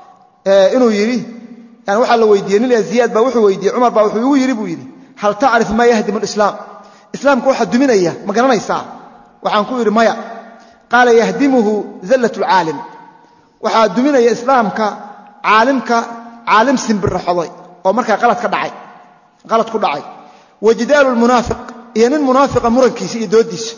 Speaker 1: inuu yidhi yani waxaa la weydiiyey nin ziyaad baa wuxuu weydiiyey cumar baa wuxuu igu yidhi buu yidhi hal tacrif maa yahdimu alislaam islaamka waxa duminaya ma garanaysaa waxaan ku yidhi maya qaala yahdimuhu zallat alcaalim waxaa duminaya islaamka caalimka caalim simbirraxoday oo markaa qalad ka dhacay qalad ku dhacay wajidaalu lmunaafiq iyo nin munaafiqa murankiisa iyo doodiisa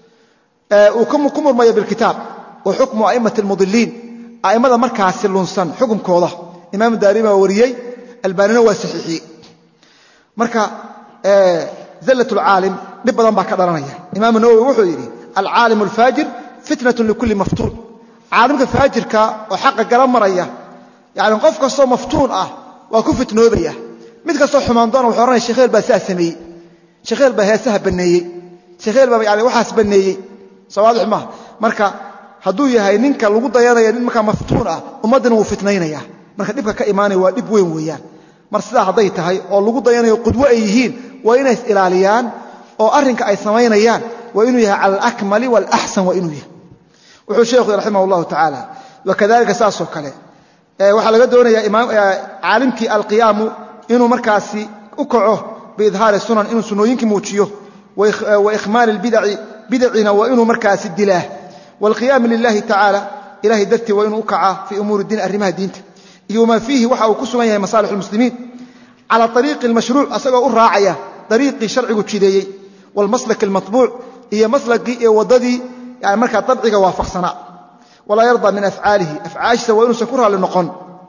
Speaker 1: uu ku murmayo bilkitaab wa xukmu a'immati almudiliin a'immada markaasi lunsan xukumkooda imaamu daarimi baa wariyey albaanina waa saxiixiyey marka zallat alcaalim dhib badan baa ka dhalanaya imaamu nawowi wuxuu yidhi alcaalimu alfaajir fitnatun likulli maftuun caalimka faajirka oo xaqa gala maraya yani qof kastoo maftuun ah waa ku fitnoobaya mid kastoo xumaan doona wuxuu ohanaya sheekh heel baa saa sameeyey sheekh heel baa heesaha banneeyey sheekh heel baa yani waxaas banneeyey sawaadix maaha marka hadduu yahay ninka lagu dayanaya nin markaa maftuun ah ummaddina wuu fitnaynaya marka dhibka ka imaanaya waa dhib weyn weeyaan mar sidaa hadday tahay oo lagu dayanayo qudwo ay yihiin waa inay is ilaaliyaan oo arrinka ay samaynayaan waa inuu yahay cala alakmali waalaxsan waa inuu yahay wuxuu sheekhu raximah allahu tacaala wakadalika saasoo kale waxaa laga doonayaa caalimkii alqiyaamu inuu markaasi u kaco biidhaari sunan inuu sunnooyinkii muujiyo wa ikhmaali lbidaci bidacina waa inuu markaasi dilaa waalqiyaami lilahi tacaala ilahay dartii waa inuu u kacaa fii umuuri diin arrimaha diinta iyo wamaa fiihi waxa uu ku sugan yahay masaalix lmuslimiin على طريق المشروع أسأله الراعية طريق شرعي جديدي والمسلك المطبوع هي مسلك وددي يعني مركا طبعك وافقسنا ولا يرضى من أفعاله أفعاش سوين سكرها للنقن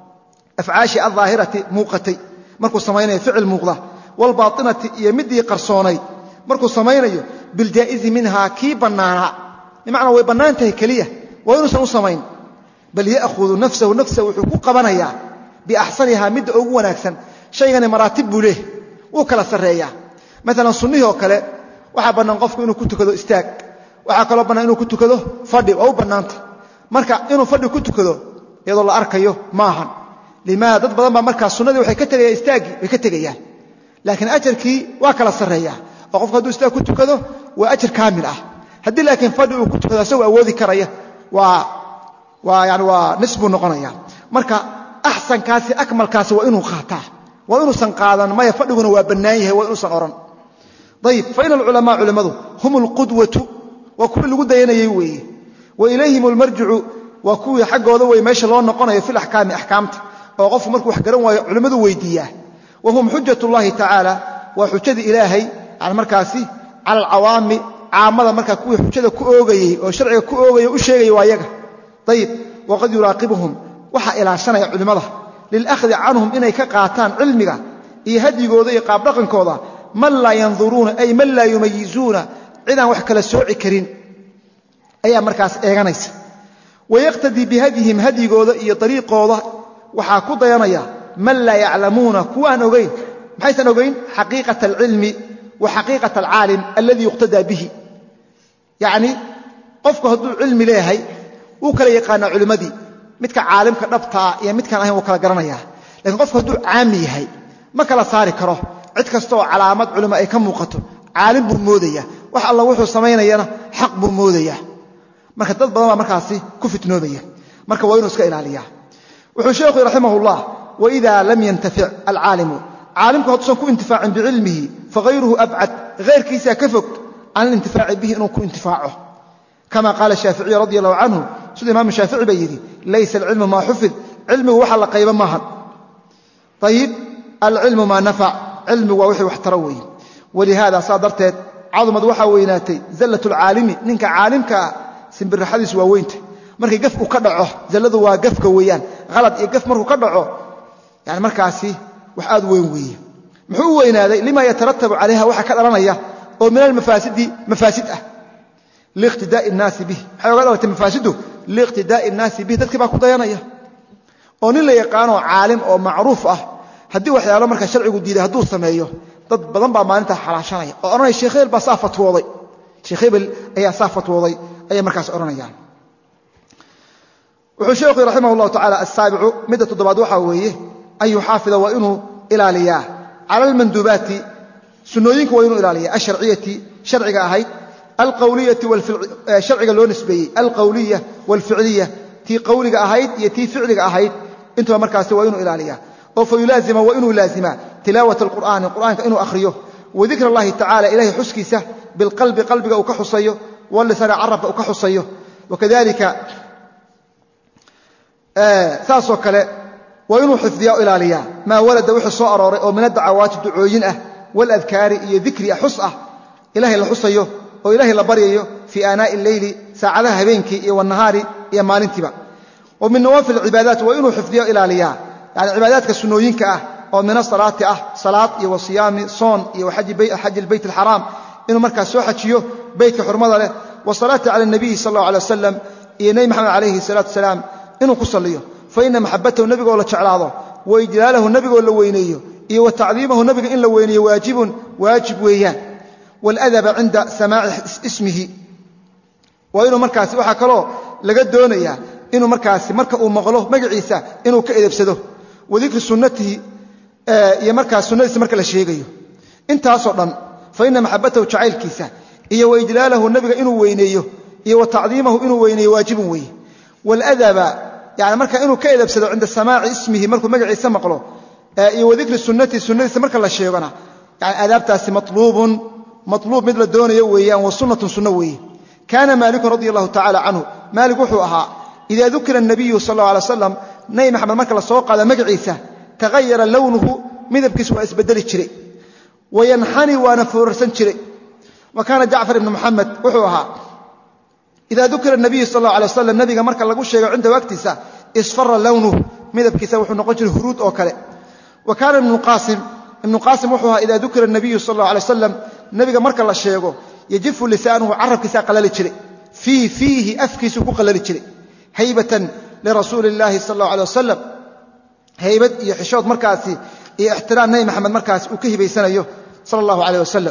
Speaker 1: أفعاش الظاهرة موقتي مركو سمينه فعل موقضة والباطنة يمدي قرصوني مركو سمينه بالجائز منها كي بنانا بمعنى ويبنانته كلية وينسى سمين بل يأخذ نفسه نفسه وحقوق بنايا بأحسنها مد أو وناكسن شيئا مراتب له وكلا سرية مثلا سنيه وكلا وحابنا نقفك إنه كنت كذو استاك وحاكلبنا إنه كنت كذو فردي أو بنانت مركا إنه فردي كنت كذو يضل الله أركيه ماهن لما ضد بدل ما مركا السنة وحي كتجي استاك وكتجي لكن أجركي وكلا سرية وقفك هذا استاك كنت كذو وأجر كامل هدي لكن فردي وكنت كذو سوى أوذي كريه و ويعني ونسب نقنيا مركا أحسن كاسي أكمل كاسي وإنه خاطاه وإنه سنقاذا ما يفرقون وبنايه وإنه سنقرن طيب فإن العلماء علماء هم القدوة وكل قدة ينيوي وإليهم المرجع وكوي حق وذوي ماشي الله نقنيا في الأحكام أحكامته وغفوا مركوا حقرون وعلماء ويدياه وهم حجة الله تعالى وحجة إلهي على مركاسي على العوام عامة مركا كوي حجة كؤوغي وشرع كؤوغي وشيغي وايغا طيب وقد يراقبهم وحا إلى سنة علماء للأخذ عنهم إني كقاتان علمك يهدي قوضي قاب رقن كوضا من لا ينظرون أي من لا يميزون عنا وحكا لسوع كرين أي مركز إيغانيس ويقتدي بهديهم هدي قوضي طريق قوضا وحا كضيانيا من لا يعلمون كوان أغين بحيث أغين حقيقة العلم وحقيقة العالم الذي يقتدى به يعني قفك هدو العلم ليهي وكلا يقانا علمدي midka caalimka dhabta iyo midkan ahayn wuu kala garanaya laakiin qofku haduu caami yahay ma kala saari karo cid kasto calaamad culimo ay ka muuqato caalim buu moodaya wax alla wuxuu sameynayana xaq buu moodaya marka dad badan baa markaasi ku fitnoobaya marka waa inuu iska ilaaliya wuxuu sheekhu rahimahullah wa idha lam yantafi' al-alim caalimku haduu ku intifaacin biilmihi faghayruhu ab'ad ghayrkiisa ka fog an intifaaci bihi inuu ku intifaaco كما قال الشافعي رضي الله عنه سيد الإمام الشافعي بيدي ليس العلم ما حفظ علمه وحل قيبا ماهن طيب العلم ما نفع علم ووحي واحتروي ولهذا صادرت عظمت وحويناتي زلة العالم ننك عالمك سنبر حديث ووينت مركي قفك وكدعه زلده وقفك ويان غلط يقف مركو كدعه يعني مركاسي وحاد وين وي محو وينادي لما يترتب عليها وحكى رميه ومن المفاسد مفاسده لاقتداء الناس به حيوغا وقت مفاسده لاقتداء الناس به dadkii baa ku dayanaya oo nin la yaqaan oo caalim oo macruuf ah hadii waxyaalo marka sharcigu diiday haduu sameeyo dad badan baa maalinta xalaashanaya oo oranay sheekheel baa saafatooday sheekheel ayaa saafatooday ay markaas oranayaan wuxuu sheekhu rahimahullahu ta'ala as-sabi'u midda toddobaad waxa weeye ay yuhafida wa inuu ilaaliya ala al-mandubati sunnooyinka waa inuu ilaaliya ash-shar'iyyati sharciga ahayd القولية والفعل شرعك لو نسبي القولية والفعلية تي قولك أهيد يتي فعلك أهيد انتوا مركز وإنه إلالية أو فيلازم وإنه لازمة تلاوة القرآن القرآن كأنه أخريه وذكر الله تعالى إليه حسكسه بالقلب قلبك أو كحصيه واللسان عربك أو كحصيه وكذلك ثاث وكلا وإنه حفظيه إلالية ما ولد وحصه أراري أو من الدعوات الدعوينة والأذكار يذكر حصأه إلهي الحصيه وإلهي لبريه في آناء الليل ساعدها بينك والنهار يا مالنتبا ومن نوافل العبادات وإنه حفظيه إلالية يعني عباداتك السنوينك أه ومن الصلاة أه صلاة وصيام صون وحج بيت حج البيت الحرام إنه مركز سوحة شيو بيت حرمة له والصلاة على النبي صلى الله عليه وسلم إني محمد عليه الصلاة والسلام إنه قصليه فإن محبته النبي ولا شعلاضه وإجلاله النبي ولا وينيه وتعظيمه النبي إن لو وينيه واجب واجب وياه والأدب عند سماع اسمه وإنه مركز وحا كلو laga doonaya inuu markaas marka uu maqlo magaciisa inuu ka edebsado wadikr sunnatihi iyo markaas sunnadiisa marka la sheegayo intaas oo dhan fa inna mahabbatahu jacaylkiisa iyo waydilaalahu nabiga inuu weyneeyo iyo watacdiimahu inuu weyneeyo waajibun weey wal adaba yani marka inuu ka edebsado inda samaa'i ismihi markuu magaciisa maqlo iyo wadikr sunnati sunnadiisa marka la sheegana yani adabtaasi matlubun matlub mid la doonayo weeyaan wa sunnatun sunna weey كان مالك رضي الله تعالى عنه مالك وحوها إذا ذكر النبي صلى الله عليه وسلم نبي محمد مركز السوق على مجعيسة تغير لونه midabkiisu waa isbedeli jiray wayanxani waana foorarsan jiray wa kaana jacfar ibnu muxamed wuxuu ahaa idaa dukira nabiyu sal allahu alay wasalam nabiga marka lagu sheego cinda wagtiisa isfara lownuh midabkiisa wuxuu noqon jiray huruud oo kale wa kaana ibnu qaasim ibnu qaasim wuxuu ahaa idaa dukira nabiyu sal allahu alay wasalam nabiga marka la sheego yajifu lisaanuhu carabkiisaa qalali jiray fii fiihi afkiisuu ku qalali jiray haybatan lirasuuli illaahi sal allahu alay wasalam haybad iyo xishood markaasi iyo ixtiraam nabi maxamed markaasi uu ka hibaysanayo sala allahu calayh wasalam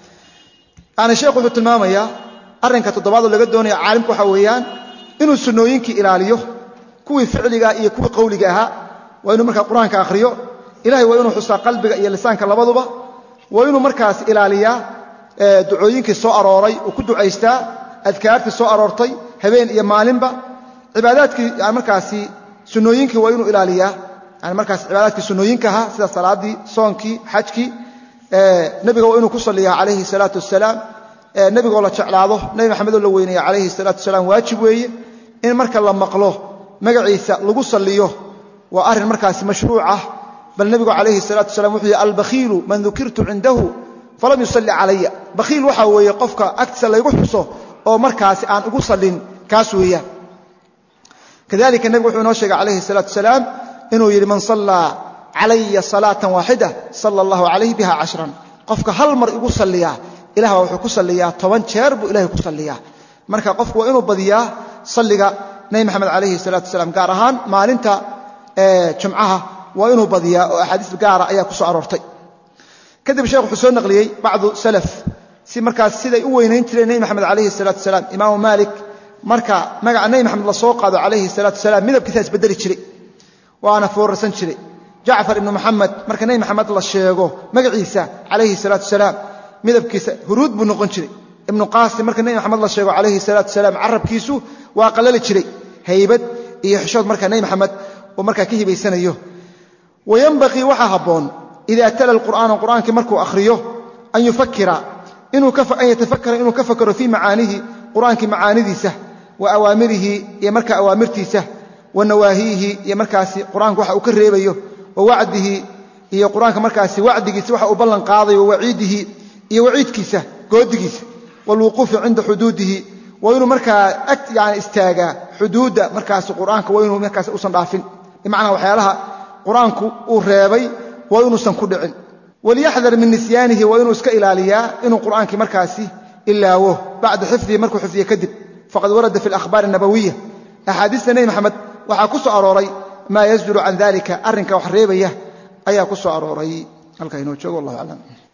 Speaker 1: yani sheekhu wuxuu tilmaamayaa arrinka toddobaadoo laga doonaya caalimku waxaa weeyaan inuu sunnooyinkii ilaaliyo kuwii ficliga iyo kuwii qowliga ahaa waa inuu markaa qur-aanka akhriyo ilahay waa inuu xusaa qalbiga iyo lisaanka labaduba waa inuu markaas ilaaliyaa ducooyinkii soo arooray uu ku ducaystaa adkaartii soo aroortay habeen iyo maalinba cibaadaadkii yani markaasi sunnooyinkii waa inuu ilaaliyaa yani markaas cibaadaadkii sunnooyinka ahaa sida salaadii soonkii xajkii nebiga waa inuu ku salliyaa calayhi salaatu wasalaam nebigoo la jeclaado nebi maxamedoo la weynaya calayhi salaatu wasalaam waajib weeye in marka la maqlo magaciisa lagu salliyo waa arrin markaasi mashruuc ah bal nebigu calayhi salaatu wasalaam wuxuu yihi albakhiilu man dukirtu cindahu falam yusalli calaya bakhiil waxaa weeye qofka agtiisa laygu xuso oo markaasi aan ugu sallin kaas weeyaan kadalika nebigu wuxuu inoo sheegay calayhi salaatu wasalaam inuu yidhi man sallaa calaya salaatan waaxida sala allahu calayh biha cashran qofka hal mar igu salliyaa ilah baa wuxuu ku salliyaa toban jeer buu ilahay ku salliyaa marka qofku waa inuu badiyaa salliga nebi maxamed calayhi salaatu wasalaam gaar ahaan maalinta jumcaha waa inuu badiyaa oo axaadiis gaara ayaa ku soo aroortay kadib sheekh wuxuu soo naqliyey bacdu salaf si markaas siday u weynayn jireen nebi maxamed calayhi salaatu wasalaam imaamu maalik marka magaca nebi maxamed la soo qaado calayhi salaatu wasalaam midabkiisa isbedeli jiray waana foorarsan jiray jacfar ibnu muxamed marka nebi maxamed la sheego magaciisa calayhi salaatu wasalaam midabkiisa huruud buu noqon jiray ibnu qaasim marka nebi maxamed la sheego calayhi salaatu wasalaam carabkiisu waa qalali jiray haybad iyo xishood marka nebi maxamed uu markaa ka hibaysanayo wayanbaqii waxaa habboon idaa tala alqur'aana qur'aankii markuu akhriyo an yufakira an yatafakara inuu ka fakaro fii macaanihi qur'aankii macaanidiisa wa awaamirihi iyo markaa awaamirtiisa wa nawaahiihi iyo markaasi qur'aanku waxa uu ka reebayo wa wacdihi iyo qur'aanka markaasi wacdigiisa waxa uu ballan qaadayo wa waciidihi iyo waciidkiisa goodigiisa waalwuquufi cinda xuduudihi waa inuu markaa ag yani istaagaa xuduudda markaasi qur'aanka waa inuu markaasi usan dhaafin bimacnaa waxyaalaha qur'aanku uu reebay waa inuusan ku dhicin waliyaxdar min nisyaanihi waa inuu iska ilaaliyaa inuu qur'aankii markaasi ilaawo bacda xifdihi markuu xifdiye kadib faqad warada fi alakhbaari nabawiya axaadiista nebi maxamed waxaa ku soo arooray maa yasduru can dalika arrinka wax reebaya ayaa ku soo arooray halkaa inoo joogo wallahu aclam